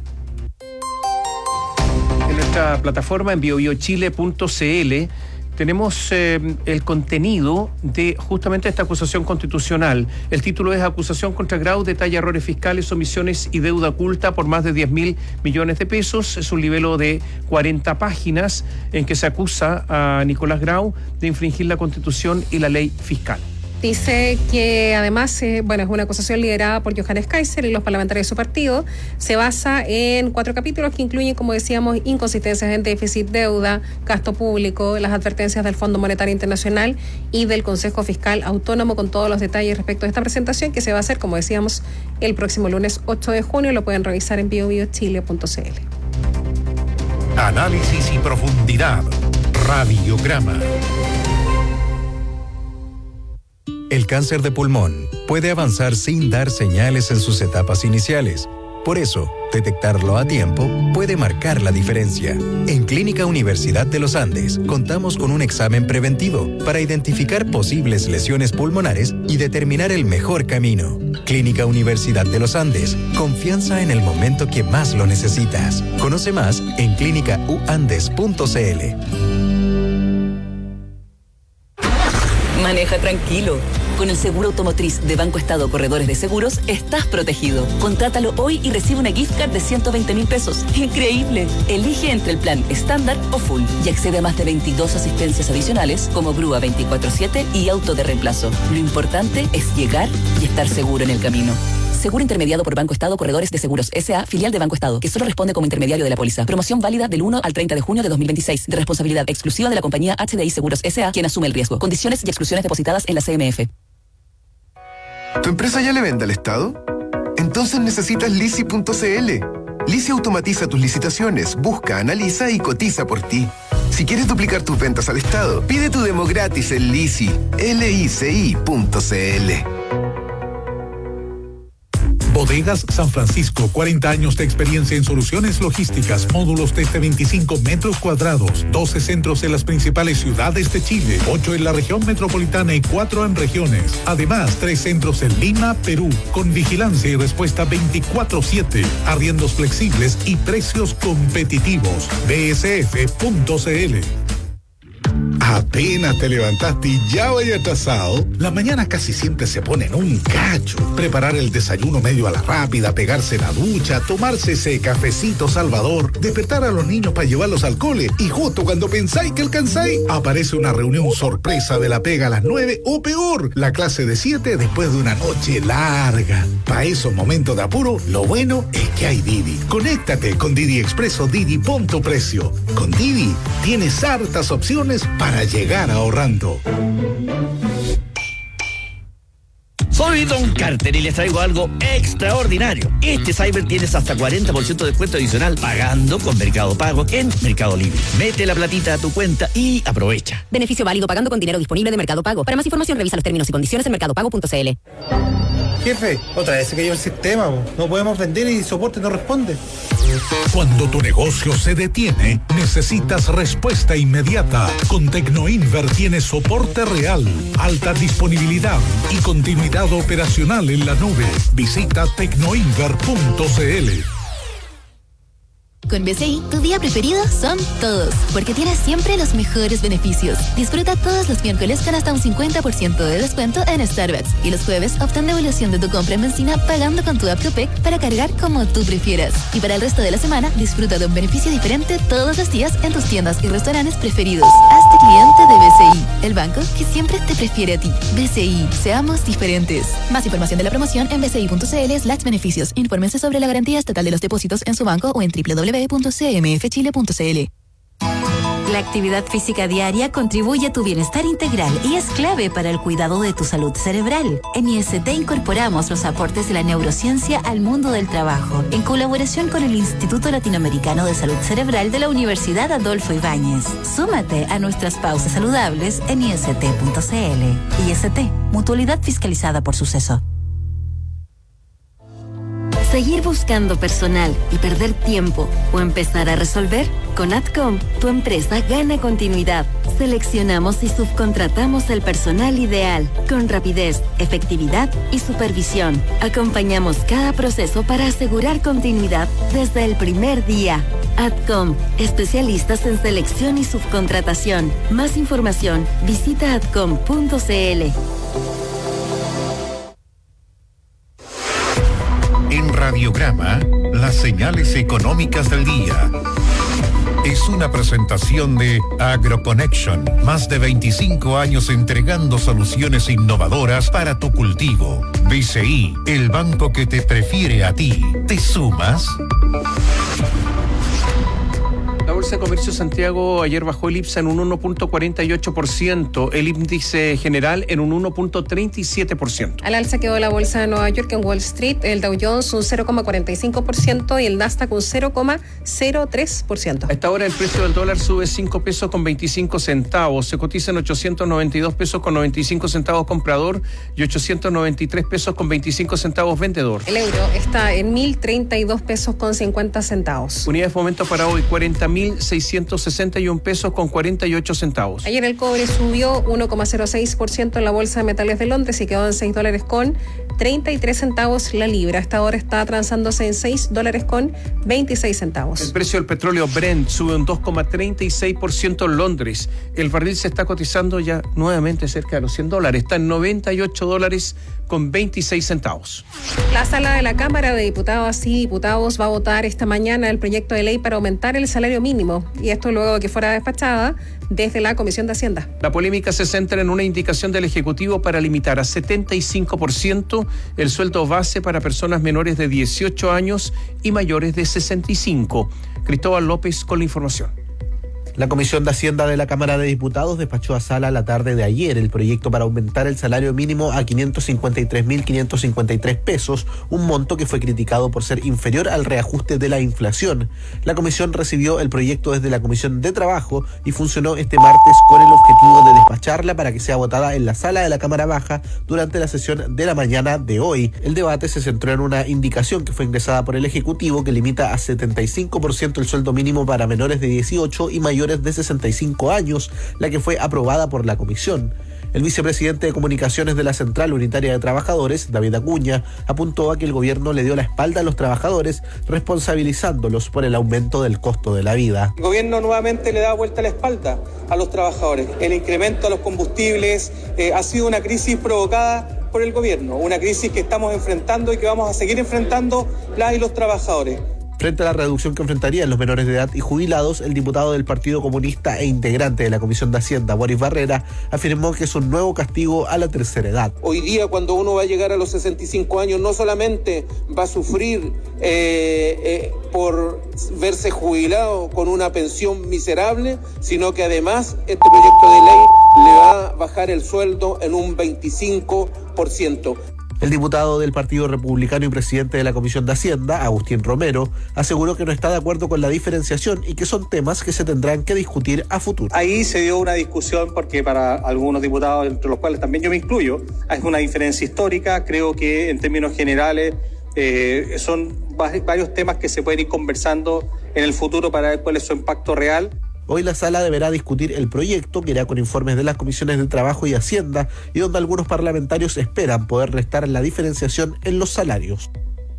En nuestra plataforma en biobiochile.cl tenemos el contenido de justamente esta acusación constitucional. El título es Acusación contra Grau, detalla errores fiscales, omisiones y deuda oculta por más de 10.000 millones de pesos. Es un libelo de 40 páginas en que se acusa a Nicolás Grau de infringir la Constitución y la ley fiscal.
Dice que además, es una acusación liderada por Johannes Kaiser y los parlamentarios de su partido. Se basa en 4 capítulos que incluyen, como decíamos, inconsistencias en déficit, deuda, gasto público, las advertencias del Fondo Monetario Internacional y del Consejo Fiscal Autónomo, con todos los detalles respecto a esta presentación que se va a hacer, como decíamos, el próximo lunes 8 de junio. Lo pueden revisar en biobiochile.cl.
Análisis y profundidad. Radiograma.
El cáncer de pulmón puede avanzar sin dar señales en sus etapas iniciales. Por eso, detectarlo a tiempo puede marcar la diferencia. En Clínica Universidad de los Andes, contamos con un examen preventivo para identificar posibles lesiones pulmonares y determinar el mejor camino. Clínica Universidad de los Andes, confianza en el momento que más lo necesitas. Conoce más en clínicauandes.cl.
Maneja tranquilo. Con el seguro automotriz de Banco Estado Corredores de Seguros, estás protegido. Contrátalo hoy y recibe una gift card de 120.000 pesos. ¡Increíble! Elige entre el plan estándar o full y accede a más de 22 asistencias adicionales como grúa 24/7 y auto de reemplazo. Lo importante es llegar y estar seguro en el camino. Seguro intermediado por Banco Estado Corredores de Seguros S.A., filial de Banco Estado, que solo responde como intermediario de la póliza. Promoción válida del 1 al 30 de junio de 2026, de responsabilidad exclusiva de la compañía HDI Seguros S.A., quien asume el riesgo. Condiciones y exclusiones depositadas en la CMF.
¿Tu empresa ya le vende al Estado? Entonces necesitas Lisi.cl. Lisi automatiza tus licitaciones, busca, analiza y cotiza por ti. Si quieres duplicar tus ventas al Estado, pide tu demo gratis en Lisi. LICI.cl.
Bodegas San Francisco, 40 años de experiencia en soluciones logísticas, módulos desde 25 metros cuadrados, 12 centros en las principales ciudades de Chile, 8 en la región metropolitana y 4 en regiones. Además, 3 centros en Lima, Perú, con vigilancia y respuesta 24/7, arriendos flexibles y precios competitivos. BSF.cl. Apenas te levantaste y ya vaya atrasado. La mañana casi siempre se pone en un cacho. Preparar el desayuno medio a la rápida, pegarse la ducha, tomarse ese cafecito salvador, despertar a los niños para llevarlos al cole y justo cuando pensáis que alcanzáis, aparece una reunión sorpresa de la pega a las 9 o peor, la clase de 7 después de una noche larga. Para esos momentos de apuro, lo bueno es que hay Didi. Conéctate con Didi Expreso Didi Punto Precio. Con Didi tienes hartas opciones para llegar ahorrando.
Soy Don Carter y les traigo algo extraordinario. Este Cyber tienes hasta 40% de descuento adicional pagando con Mercado Pago en Mercado Libre. Mete la platita a tu cuenta y aprovecha.
Beneficio válido pagando con dinero disponible de Mercado Pago. Para más información revisa los términos y condiciones en mercadopago.cl.
Jefe, otra vez se cayó el sistema. No podemos vender y soporte no responde.
Cuando tu negocio se detiene, necesitas respuesta inmediata. Con Tecnoinver tienes soporte real, alta disponibilidad y continuidad operacional en la nube. Visita tecnoinver.cl.
Con BCI, tu día preferido son todos, porque tienes siempre los mejores beneficios. Disfruta todos los miércoles con hasta un 50% de descuento en Starbucks y los jueves obtén devolución de tu compra en benzina pagando con tu app Copec para cargar como tú prefieras. Y para el resto de la semana, disfruta de un beneficio diferente todos los días en tus tiendas y restaurantes preferidos. Hazte cliente de BCI, el banco que siempre te prefiere a ti. BCI, seamos diferentes. Más información de la promoción en bci.cl/beneficios. Infórmense sobre la garantía estatal de los depósitos en su banco o en www.cmfchile.cl.
La actividad física diaria contribuye a tu bienestar integral y es clave para el cuidado de tu salud cerebral. En IST incorporamos los aportes de la neurociencia al mundo del trabajo, en colaboración con el Instituto Latinoamericano de Salud Cerebral de la Universidad Adolfo Ibáñez. Súmate a nuestras pausas saludables en IST.cl. IST, mutualidad fiscalizada por Suceso. Seguir buscando personal y perder tiempo o empezar a resolver, con Adcom tu empresa gana continuidad. Seleccionamos y subcontratamos el personal ideal con rapidez, efectividad y supervisión. Acompañamos cada proceso para asegurar continuidad desde el primer día. Adcom, especialistas en selección y subcontratación. Más información, visita adcom.cl.
En Radiograma, las señales económicas del día. Es una presentación de AgroConnection. Más de 25 años entregando soluciones innovadoras para tu cultivo. BCI, el banco que te prefiere a ti. ¿Te sumas?
La Bolsa de Comercio de Santiago ayer bajó el IPSA en un 1.48%, el índice general en un 1.37%.
Al alza quedó la Bolsa de Nueva York en Wall Street, el Dow Jones un 0,45% y el Nasdaq un 0,03%.
A esta hora el precio del dólar sube 5 pesos con 25 centavos, se cotiza en 892 pesos con 95 centavos comprador y 893 pesos con 25 centavos vendedor.
El euro está en 1.032 pesos con 50 centavos.
Unidades de momento para hoy, 40.661 pesos con 48 centavos.
Ayer el cobre subió 1,06% en la Bolsa de Metales de Londres y quedó en $6 con 33 centavos la libra. Hasta ahora está transándose en $6 con 26 centavos.
El precio del petróleo Brent sube un 2,36% en Londres. El barril se está cotizando ya nuevamente cerca de los $100. Está en $98 con 26 centavos.
La sala de la Cámara de Diputadas y Diputados va a votar esta mañana el proyecto de ley para aumentar el salario mínimo, y esto luego de que fuera despachada desde la Comisión de Hacienda.
La polémica se centra en una indicación del Ejecutivo para limitar a 75% el sueldo base para personas menores de 18 años y mayores de 65. Cristóbal López con la información.
La Comisión de Hacienda de la Cámara de Diputados despachó a sala la tarde de ayer el proyecto para aumentar el salario mínimo a 553.553 pesos, un monto que fue criticado por ser inferior al reajuste de la inflación. La comisión recibió el proyecto desde la Comisión de Trabajo y funcionó este martes con el objetivo de despacharla para que sea votada en la sala de la Cámara Baja durante la sesión de la mañana de hoy. El debate se centró en una indicación que fue ingresada por el Ejecutivo que limita a 75% el sueldo mínimo para menores de 18 y mayores de 65 años, la que fue aprobada por la comisión. El vicepresidente de Comunicaciones de la Central Unitaria de Trabajadores, David Acuña, apuntó a que el gobierno le dio la espalda a los trabajadores, responsabilizándolos por el aumento del costo de la vida.
El gobierno nuevamente le da vuelta la espalda a los trabajadores. El incremento a los combustibles ha sido una crisis provocada por el gobierno, una crisis que estamos enfrentando y que vamos a seguir enfrentando las y los trabajadores.
Frente a la reducción que enfrentarían los menores de edad y jubilados, el diputado del Partido Comunista e integrante de la Comisión de Hacienda, Boris Barrera, afirmó que es un nuevo castigo a la tercera edad.
Hoy día, cuando uno va a llegar a los 65 años, no solamente va a sufrir por verse jubilado con una pensión miserable, sino que además este proyecto de ley le va a bajar el sueldo en un 25%.
El diputado del Partido Republicano y presidente de la Comisión de Hacienda, Agustín Romero, aseguró que no está de acuerdo con la diferenciación y que son temas que se tendrán que discutir a futuro.
Ahí se dio una discusión porque para algunos diputados, entre los cuales también yo me incluyo, hay una diferencia histórica. Creo que en términos generales son varios temas que se pueden ir conversando en el futuro para ver cuál es su impacto real.
Hoy la sala deberá discutir el proyecto, que irá con informes de las comisiones de Trabajo y Hacienda, y donde algunos parlamentarios esperan poder restar la diferenciación en los salarios.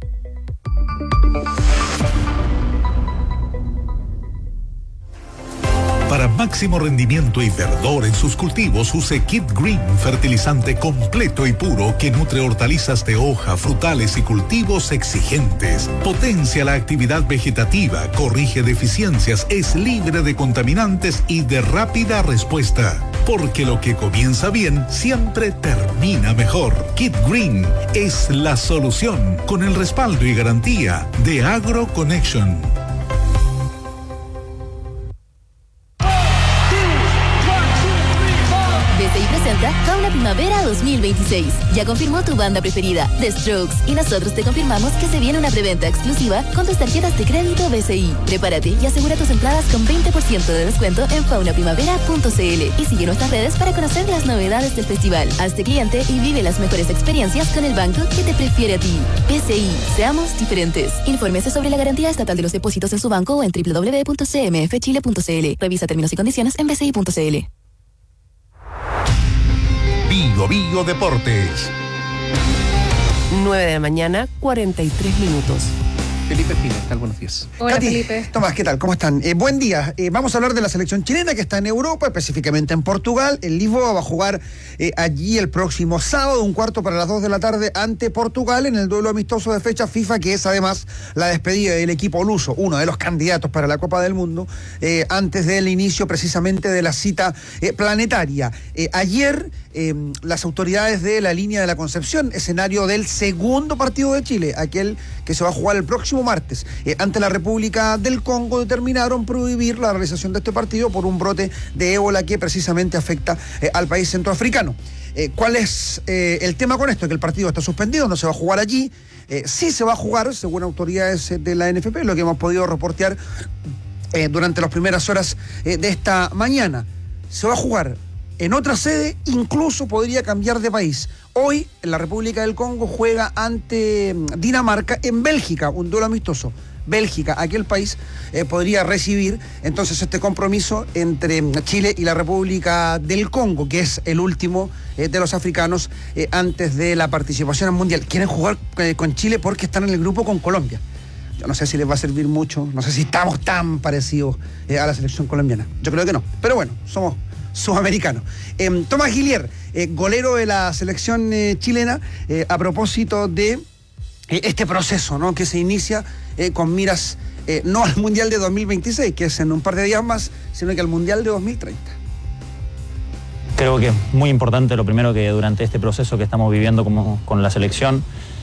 Para máximo rendimiento y verdor en sus cultivos, use Kit Green, fertilizante completo y puro que nutre hortalizas de hoja, frutales y cultivos exigentes. Potencia la actividad vegetativa, corrige deficiencias, es libre de contaminantes y de rápida respuesta. Porque lo que comienza bien siempre termina mejor. Kit Green es la solución, con el respaldo y garantía de AgroConnection.
BCI presenta Fauna Primavera 2026. Ya confirmó tu banda preferida, The Strokes, y nosotros te confirmamos que se viene una preventa exclusiva con tus tarjetas de crédito BCI. Prepárate y asegura tus entradas con 20% de descuento en faunaprimavera.cl y sigue nuestras redes para conocer las novedades del festival. Hazte cliente y vive las mejores experiencias con el banco que te prefiere a ti. BCI, seamos diferentes. Infórmese sobre la garantía estatal de los depósitos en su banco o en www.cmfchile.cl. Revisa términos y condiciones en bci.cl.
Bio Bio Deportes.
9 de la mañana, 43 minutos.
Felipe Espina, ¿qué tal? Buenos días.
Hola,
Katy,
Felipe.
Tomás, ¿qué tal? ¿Cómo están? Buen día. Vamos a hablar de la selección chilena que está en Europa, específicamente en Portugal. El Lisboa va a jugar allí el próximo sábado, 1:15 para las 2 de la tarde, ante Portugal en el duelo amistoso de fecha FIFA, que es además la despedida del equipo luso, uno de los candidatos para la Copa del Mundo, antes del inicio precisamente de la cita planetaria. Ayer las autoridades de la línea de la Concepción, escenario del segundo partido de Chile, aquel que se va a jugar el próximo martes, ante la República del Congo, determinaron prohibir la realización de este partido por un brote de ébola que precisamente afecta al país centroafricano. ¿Cuál es el tema con esto? Que el partido está suspendido, no se va a jugar allí. Sí se va a jugar, según autoridades de la NFP, lo que hemos podido reportear durante las primeras horas de esta mañana. Se va a jugar en otra sede, incluso podría cambiar de país. Hoy, en la República del Congo, juega ante Dinamarca en Bélgica, un duelo amistoso. Bélgica, aquel país, podría recibir entonces este compromiso entre Chile y la República del Congo, que es el último de los africanos antes de la participación al Mundial. Quieren jugar con Chile porque están en el grupo con Colombia. Yo no sé si les va a servir mucho, no sé si estamos tan parecidos a la selección colombiana. Yo creo que no, pero bueno, somos sudamericanos. Tomás Guillier, golero de la selección chilena, a propósito de este proceso, ¿no?, que se inicia con miras no al Mundial de 2026, que es en un par de días más, sino que al Mundial de 2030.
Creo que es muy importante, lo primero, que durante este proceso que estamos viviendo con la selección,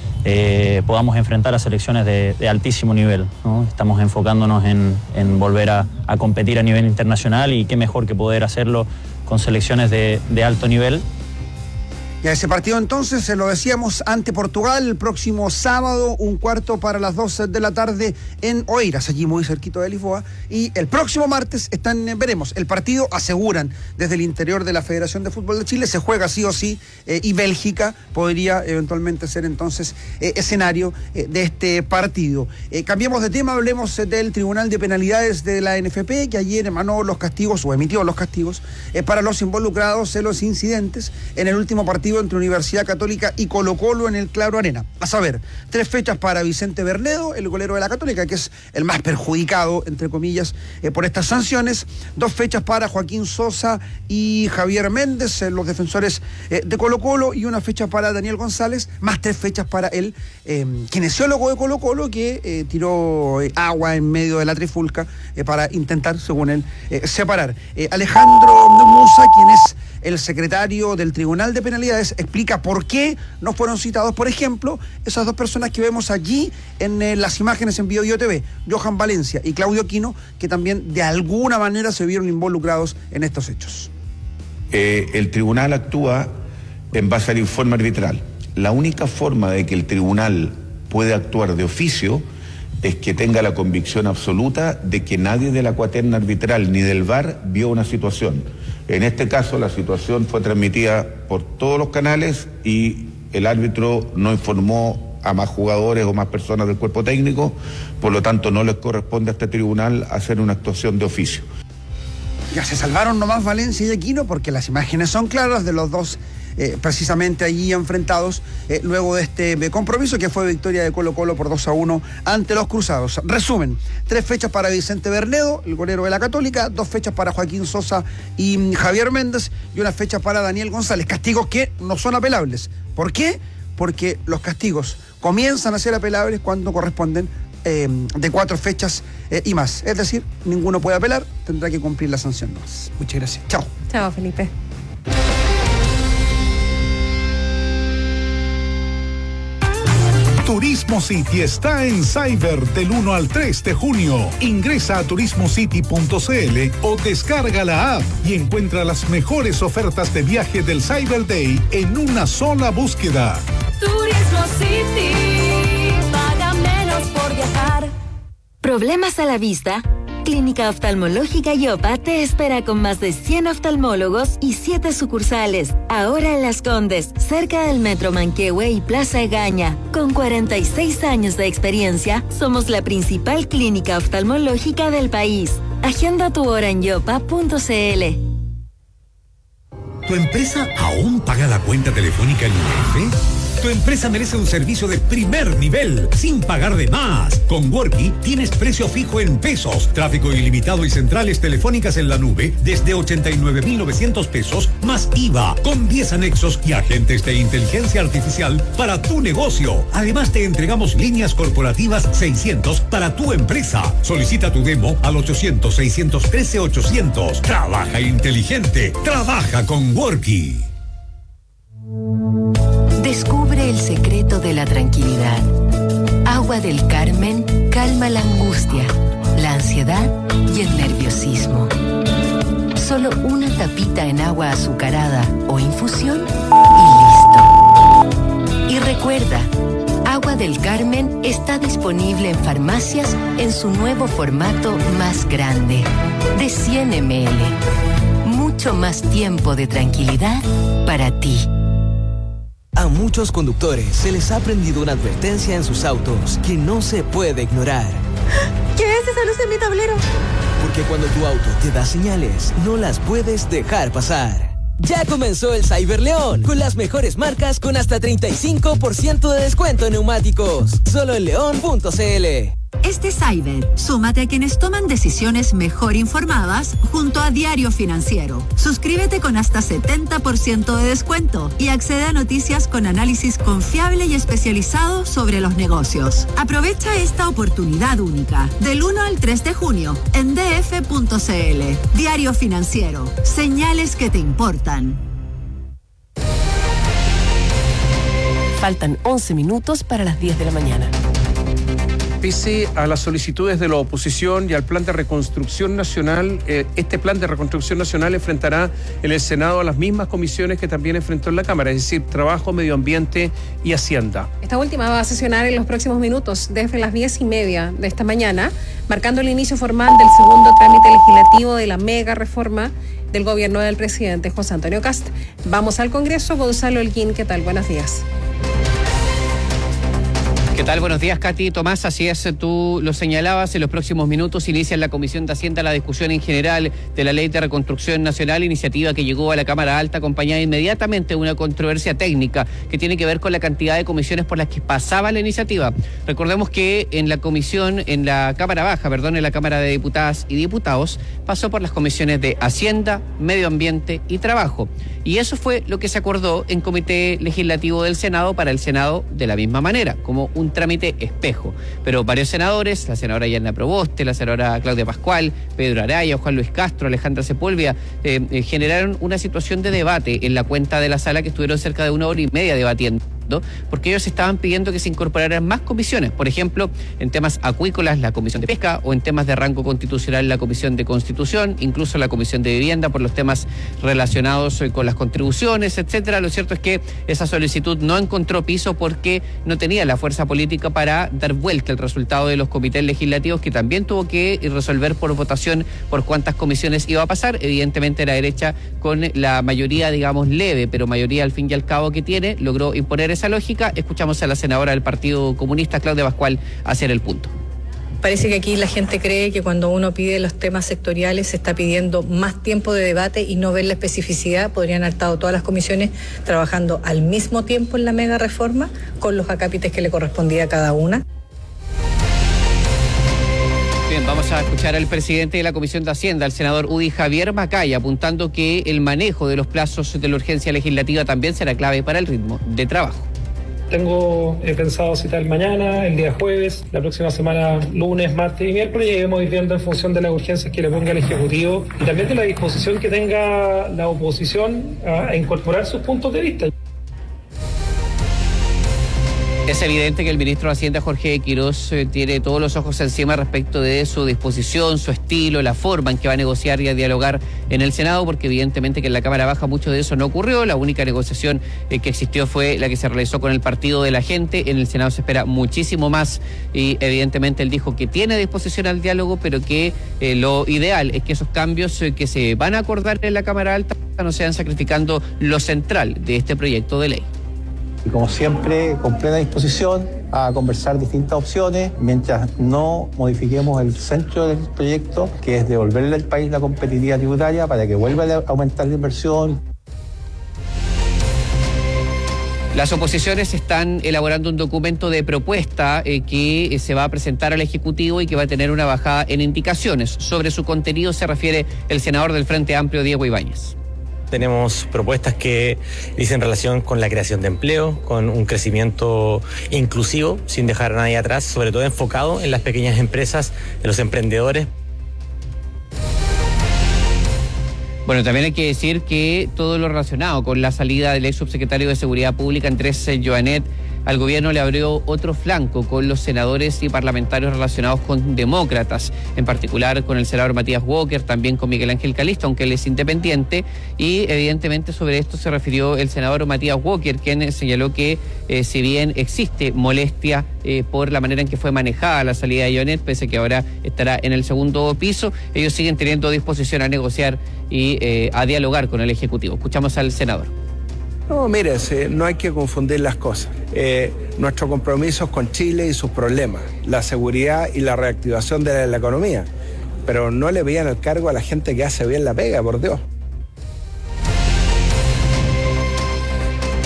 podamos enfrentar a selecciones de altísimo nivel, ¿no? Estamos enfocándonos en volver a competir a nivel internacional, y qué mejor que poder hacerlo con selecciones de alto nivel.
Y a ese partido entonces, se lo decíamos, ante Portugal, el próximo sábado, 1:15 de la tarde en Oeiras, allí muy cerquito de Lisboa. Y el próximo martes veremos, el partido, aseguran desde el interior de la Federación de Fútbol de Chile, se juega sí o sí, y Bélgica podría eventualmente ser entonces escenario de este partido. Cambiemos de tema, hablemos del Tribunal de Penalidades de la NFP, que ayer emanó los castigos, o emitió los castigos, para los involucrados en los incidentes en el último partido entre Universidad Católica y Colo-Colo en el Claro Arena. A saber, 3 fechas para Vicente Bernedo, el golero de la Católica, que es el más perjudicado, entre comillas, por estas sanciones. 2 fechas para Joaquín Sosa y Javier Méndez, los defensores de Colo-Colo, y 1 fecha para Daniel González, más 3 fechas para el kinesiólogo de Colo-Colo, que tiró agua en medio de la trifulca para intentar, según él, separar. Alejandro Musa, quien es el secretario del Tribunal de Penalidades, explica por qué no fueron citados, por ejemplo, esas 2 personas que vemos allí en las imágenes en Biobío TV, Johan Valencia y Claudio Quino, que también de alguna manera se vieron involucrados en estos hechos.
El tribunal actúa en base al informe arbitral. La única forma de que el tribunal puede actuar de oficio es que tenga la convicción absoluta de que nadie de la cuaterna arbitral ni del VAR vio una situación. En este caso, la situación fue transmitida por todos los canales y el árbitro no informó a más jugadores o más personas del cuerpo técnico, por lo tanto no les corresponde a este tribunal hacer una actuación de oficio.
Ya se salvaron nomás Valencia y Aquino, porque las imágenes son claras de los dos precisamente allí enfrentados luego de este compromiso, que fue victoria de Colo-Colo por 2-1 ante los Cruzados. Resumen: 3 fechas para Vicente Bernedo, el golero de la Católica, 2 fechas para Joaquín Sosa y Javier Méndez, y 1 fecha para Daniel González. Castigos que no son apelables. ¿Por qué? Porque los castigos comienzan a ser apelables cuando corresponden de 4 fechas y más. Es decir, ninguno puede apelar, tendrá que cumplir la sanción más. Muchas gracias. Chao.
Chao, Felipe.
Turismo City está en Cyber del 1 al 3 de junio. Ingresa a turismocity.cl o descarga la app y encuentra las mejores ofertas de viaje del Cyber Day en una sola búsqueda.
Turismo City, paga menos por viajar. ¿Problemas a la vista? Clínica Oftalmológica Yopa te espera con más de 100 oftalmólogos y 7 sucursales. Ahora en Las Condes, cerca del Metro Manquehue y Plaza Egaña. Con 46 años de experiencia, somos la principal clínica oftalmológica del país. Agenda tu hora en yopa.cl.
¿Tu empresa aún paga la cuenta telefónica en UF? Tu empresa merece un servicio de primer nivel, sin pagar de más. Con Worky tienes precio fijo en pesos, tráfico ilimitado y centrales telefónicas en la nube desde 89.900 pesos más IVA, con 10 anexos y agentes de inteligencia artificial para tu negocio. Además te entregamos líneas corporativas 600 para tu empresa. Solicita tu demo al 800-613-800. Trabaja inteligente, trabaja con Worky.
Descubre el secreto de la tranquilidad. Agua del Carmen calma la angustia, la ansiedad y el nerviosismo. Solo una tapita en agua azucarada o infusión y listo. Y recuerda, Agua del Carmen está disponible en farmacias en su nuevo formato más grande, de 100 ml. Mucho más tiempo de tranquilidad para ti.
A muchos conductores se les ha prendido una advertencia en sus autos que no se puede ignorar.
¿Qué es esa luz en mi tablero?
Porque cuando tu auto te da señales, no las puedes dejar pasar. Ya comenzó el Cyber León, con las mejores marcas con hasta 35% de descuento en neumáticos. Solo en león.cl.
Este Cyber, súmate a quienes toman decisiones mejor informadas junto a Diario Financiero. Suscríbete con hasta 70% de descuento y accede a noticias con análisis confiable y especializado sobre los negocios. Aprovecha esta oportunidad única del 1 al 3 de junio en df.cl. Diario Financiero, señales que te importan.
Faltan 11 minutos para las 10 de la mañana.
Pese a las solicitudes de la oposición y al plan de reconstrucción nacional, este plan de reconstrucción nacional enfrentará en el Senado a las mismas comisiones que también enfrentó en la Cámara, es decir, Trabajo, Medio Ambiente y Hacienda.
Esta última va a sesionar en los próximos minutos, desde las 10:30 de esta mañana, marcando el inicio formal del segundo trámite legislativo de la mega reforma del gobierno del presidente José Antonio Kast. Vamos al Congreso. Gonzalo Elguín, ¿qué tal? Buenos días.
¿Qué tal? Buenos días, Katy. Tomás, así es, tú lo señalabas, en los próximos minutos inicia en la Comisión de Hacienda la discusión en general de la Ley de Reconstrucción Nacional, iniciativa que llegó a la Cámara Alta acompañada inmediatamente de una controversia técnica que tiene que ver con la cantidad de comisiones por las que pasaba la iniciativa. Recordemos que en la Cámara Baja, en la Cámara de Diputadas y Diputados, pasó por las comisiones de Hacienda, Medio Ambiente y Trabajo. Y eso fue lo que se acordó en Comité Legislativo del Senado para el Senado de la misma manera, como un trámite espejo. Pero varios senadores, la senadora Yanna Proboste, la senadora Claudia Pascual, Pedro Araya, Juan Luis Castro, Alejandra Sepúlveda, generaron una situación de debate en la cuenta de la sala que estuvieron cerca de 1 hora y media debatiendo, porque ellos estaban pidiendo que se incorporaran más comisiones, por ejemplo, en temas acuícolas la Comisión de Pesca, o en temas de rango constitucional la Comisión de Constitución, incluso la Comisión de Vivienda por los temas relacionados con las contribuciones, etcétera. Lo cierto es que esa solicitud no encontró piso porque no tenía la fuerza política para dar vuelta al resultado de los comités legislativos, que también tuvo que resolver por votación por cuántas comisiones iba a pasar. Evidentemente la derecha, con la mayoría, digamos, leve, pero mayoría al fin y al cabo que tiene, logró imponer esa lógica. Escuchamos a la senadora del Partido Comunista, Claudia Pascual, hacer el punto.
Parece que aquí la gente cree que cuando uno pide los temas sectoriales se está pidiendo más tiempo de debate y no ver la especificidad. Podrían haber estado todas las comisiones trabajando al mismo tiempo en la mega reforma con los acápites que le correspondía a cada una.
Bien, vamos a escuchar al presidente de la Comisión de Hacienda, el senador UDI Javier Macaya, apuntando que el manejo de los plazos de la urgencia legislativa también será clave para el ritmo de trabajo.
Tengo pensado citar mañana, el día jueves, la próxima semana, lunes, martes y miércoles, y iremos viendo en función de las urgencias que le ponga el Ejecutivo y también de la disposición que tenga la oposición a incorporar sus puntos de vista.
Es evidente que el ministro de Hacienda, Jorge Quirós, tiene todos los ojos encima respecto de su disposición, su estilo, la forma en que va a negociar y a dialogar en el Senado, porque evidentemente que en la Cámara Baja mucho de eso no ocurrió. La única negociación que existió fue la que se realizó con el Partido de la Gente. En el Senado se espera muchísimo más y evidentemente él dijo que tiene disposición al diálogo, pero que lo ideal es que esos cambios que se van a acordar en la Cámara Alta no sean sacrificando lo central de este proyecto de ley.
Y como siempre, con plena disposición a conversar distintas opciones, mientras no modifiquemos el centro del proyecto, que es devolverle al país la competitividad tributaria para que vuelva a aumentar la inversión.
Las oposiciones están elaborando un documento de propuesta que se va a presentar al Ejecutivo y que va a tener una bajada en indicaciones. Sobre su contenido se refiere el senador del Frente Amplio, Diego Ibáñez.
Tenemos propuestas que dicen relación con la creación de empleo, con un crecimiento inclusivo, sin dejar a nadie atrás, sobre todo enfocado en las pequeñas empresas, en los emprendedores.
Bueno, también hay que decir que todo lo relacionado con la salida del ex subsecretario de Seguridad Pública, Andrés Joanet, al gobierno le abrió otro flanco con los senadores y parlamentarios relacionados con demócratas, en particular con el senador Matías Walker, también con Miguel Ángel Calisto, aunque él es independiente, y evidentemente sobre esto se refirió el senador Matías Walker, quien señaló que si bien existe molestia por la manera en que fue manejada la salida de Joanet, pese a que ahora estará en el segundo piso, ellos siguen teniendo disposición a negociar y a dialogar con el Ejecutivo. Escuchamos al senador.
No, mire, no hay que confundir las cosas. Nuestro compromiso es con Chile y sus problemas, la seguridad y la reactivación de la economía. Pero no le vean el cargo a la gente que hace bien la pega, por Dios.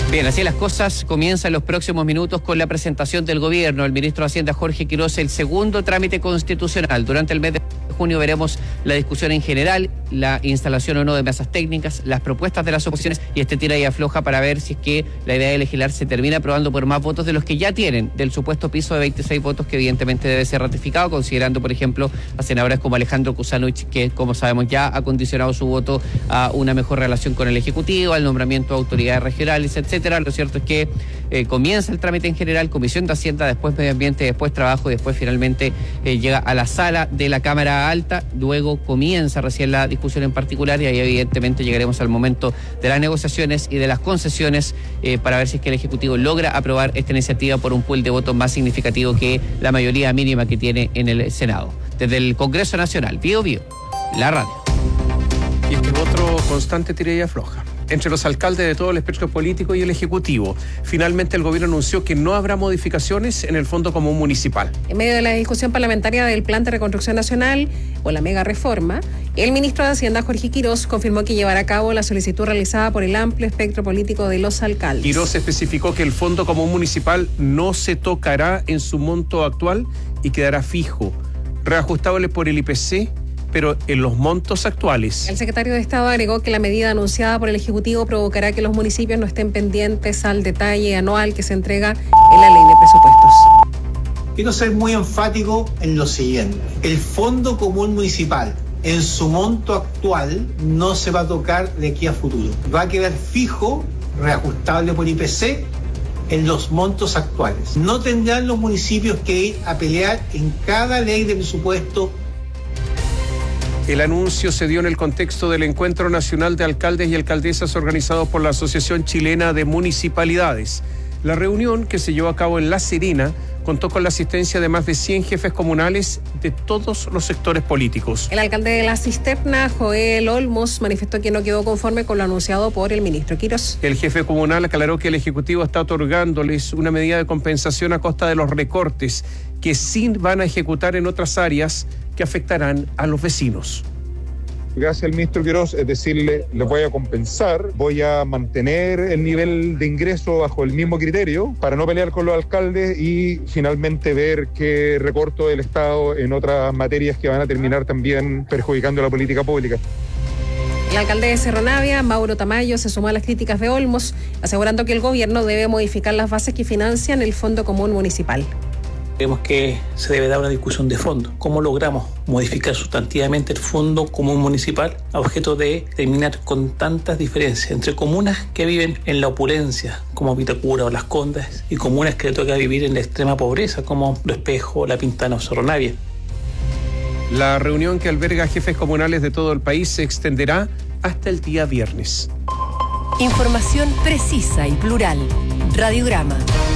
Bien, así las cosas comienzan los próximos minutos con la presentación del gobierno. El ministro de Hacienda, Jorge Quiroz, el segundo trámite constitucional. Durante el mes de junio veremos la discusión en general, la instalación o no de mesas técnicas, las propuestas de las oposiciones y tira y afloja para ver si es que la idea de legislar se termina aprobando por más votos de los que ya tienen, del supuesto piso de 26 votos que evidentemente debe ser ratificado, considerando, por ejemplo, a senadores como Alejandro Kuzanovich, que, como sabemos, ya ha condicionado su voto a una mejor relación con el Ejecutivo, al nombramiento de autoridades regionales, etcétera. Lo cierto es que comienza el trámite en general, Comisión de Hacienda, después Medio Ambiente, después Trabajo, y después finalmente llega a la sala de la Cámara Alta, luego comienza recién la discusión en particular y ahí evidentemente llegaremos al momento de las negociaciones y de las concesiones para ver si es que el Ejecutivo logra aprobar esta iniciativa por un pool de votos más significativo que la mayoría mínima que tiene en el Senado. Desde el Congreso Nacional, Bio Bio, la radio.
Y este otro constante tira y afloja entre los alcaldes de todo el espectro político y el Ejecutivo. Finalmente el gobierno anunció que no habrá modificaciones en el Fondo Común Municipal.
En medio de la discusión parlamentaria del Plan de Reconstrucción Nacional o la mega reforma, el ministro de Hacienda, Jorge Quiroz, confirmó que llevará a cabo la solicitud realizada por el amplio espectro político de los alcaldes.
Quiroz especificó que el Fondo Común Municipal no se tocará en su monto actual y quedará fijo, reajustable por el IPC, pero en los montos actuales.
El secretario de Estado agregó que la medida anunciada por el Ejecutivo provocará que los municipios no estén pendientes al detalle anual que se entrega en la ley de presupuestos.
Quiero ser muy enfático en lo siguiente. El Fondo Común Municipal, en su monto actual, no se va a tocar de aquí a futuro. Va a quedar fijo, reajustable por IPC, en los montos actuales. No tendrán los municipios que ir a pelear en cada ley de presupuesto.
El anuncio se dio en el contexto del Encuentro Nacional de Alcaldes y Alcaldesas organizado por la Asociación Chilena de Municipalidades. La reunión, que se llevó a cabo en La Serena, contó con la asistencia de más de 100 jefes comunales de todos los sectores políticos.
El alcalde de La Cisterna, Joel Olmos, manifestó que no quedó conforme con lo anunciado por el ministro Quiroz.
El jefe comunal aclaró que el Ejecutivo está otorgándoles una medida de compensación a costa de los recortes que sí van a ejecutar en otras áreas que afectarán a los vecinos.
Gracias al ministro Quiroz, es decirle, les voy a compensar, voy a mantener el nivel de ingreso bajo el mismo criterio para no pelear con los alcaldes y finalmente ver qué recorto del Estado en otras materias que van a terminar también perjudicando la política pública.
El alcalde de Cerro Navia, Mauro Tamayo, se sumó a las críticas de Olmos, asegurando que el gobierno debe modificar las bases que financian el Fondo Común Municipal.
Creemos que se debe dar una discusión de fondo. ¿Cómo logramos modificar sustantivamente el Fondo Común Municipal a objeto de terminar con tantas diferencias entre comunas que viven en la opulencia, como Vitacura o Las Condes, y comunas que le toca vivir en la extrema pobreza, como Lo Espejo, La Pintana o Cerro Navia?
La reunión, que alberga jefes comunales de todo el país, se extenderá hasta el día viernes.
Información precisa y plural. Radiograma.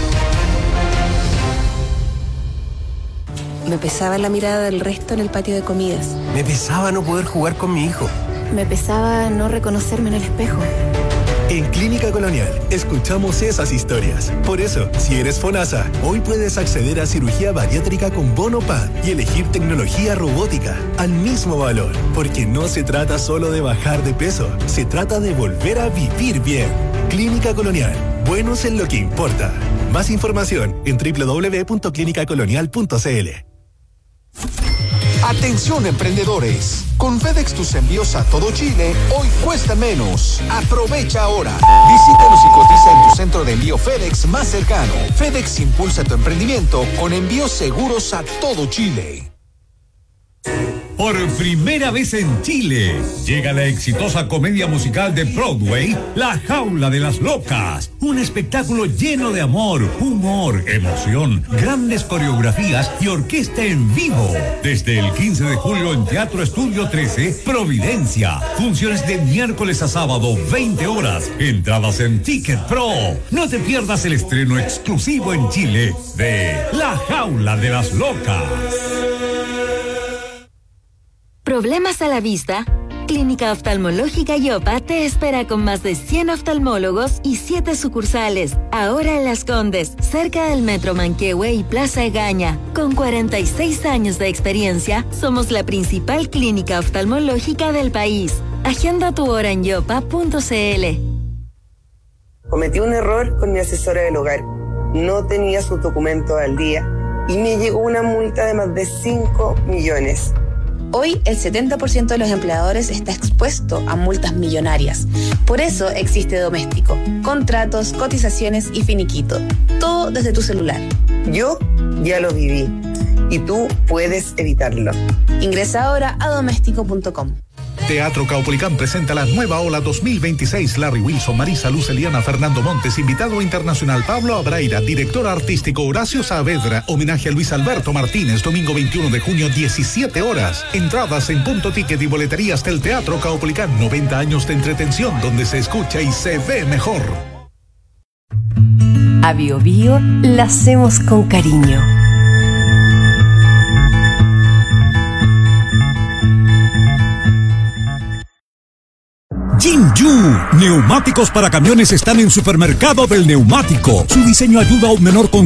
Me pesaba la mirada del resto en el patio de comidas.
Me pesaba no poder jugar con mi hijo.
Me pesaba no reconocerme en el espejo.
En Clínica Colonial escuchamos esas historias. Por eso, si eres FONASA, hoy puedes acceder a cirugía bariátrica con bono PAD y elegir tecnología robótica al mismo valor. Porque no se trata solo de bajar de peso, se trata de volver a vivir bien. Clínica Colonial, buenos en lo que importa. Más información en www.clinicacolonial.cl.
Atención emprendedores, con FedEx tus envíos a todo Chile hoy cuesta menos. Aprovecha ahora. Visítanos y cotiza en tu centro de envío FedEx más cercano. FedEx impulsa tu emprendimiento con envíos seguros a todo Chile.
Por primera vez en Chile, llega la exitosa comedia musical de Broadway, La Jaula de las Locas. Un espectáculo lleno de amor, humor, emoción, grandes coreografías y orquesta en vivo. Desde el 15 de julio en Teatro Estudio 13, Providencia. Funciones de miércoles a sábado, 20 horas. Entradas en Ticket Pro. No te pierdas el estreno exclusivo en Chile de La Jaula de las Locas.
¿Problemas a la vista? Clínica Oftalmológica Yopa te espera con más de 100 oftalmólogos y 7 sucursales. Ahora en Las Condes, cerca del Metro Manquehue y Plaza Egaña. Con 46 años de experiencia, somos la principal clínica oftalmológica del país. Agenda tu hora en yopa.cl.
Cometí un error con mi asesora del hogar. No tenía sus documentos al día y me llegó una multa de más de 5 millones.
Hoy el 70% de los empleadores está expuesto a multas millonarias. Por eso existe Doméstico. Contratos, cotizaciones y finiquito. Todo desde tu celular.
Yo ya lo viví y tú puedes evitarlo.
Ingresa ahora a doméstico.com.
Teatro Caupolicán presenta la nueva ola 2026. Larry Wilson, Marisa Luz, Eliana, Fernando Montes, invitado internacional Pablo Abraira, director artístico Horacio Saavedra, homenaje a Luis Alberto Martínez, domingo 21 de junio, 17 horas. Entradas en Punto Ticket y boleterías del Teatro Caupolicán. 90 años de entretención donde se escucha y se ve mejor.
A Bio Bio la hacemos con cariño.
Jinju, neumáticos para camiones están en Supermercado del Neumático. Su diseño ayuda a un menor consumo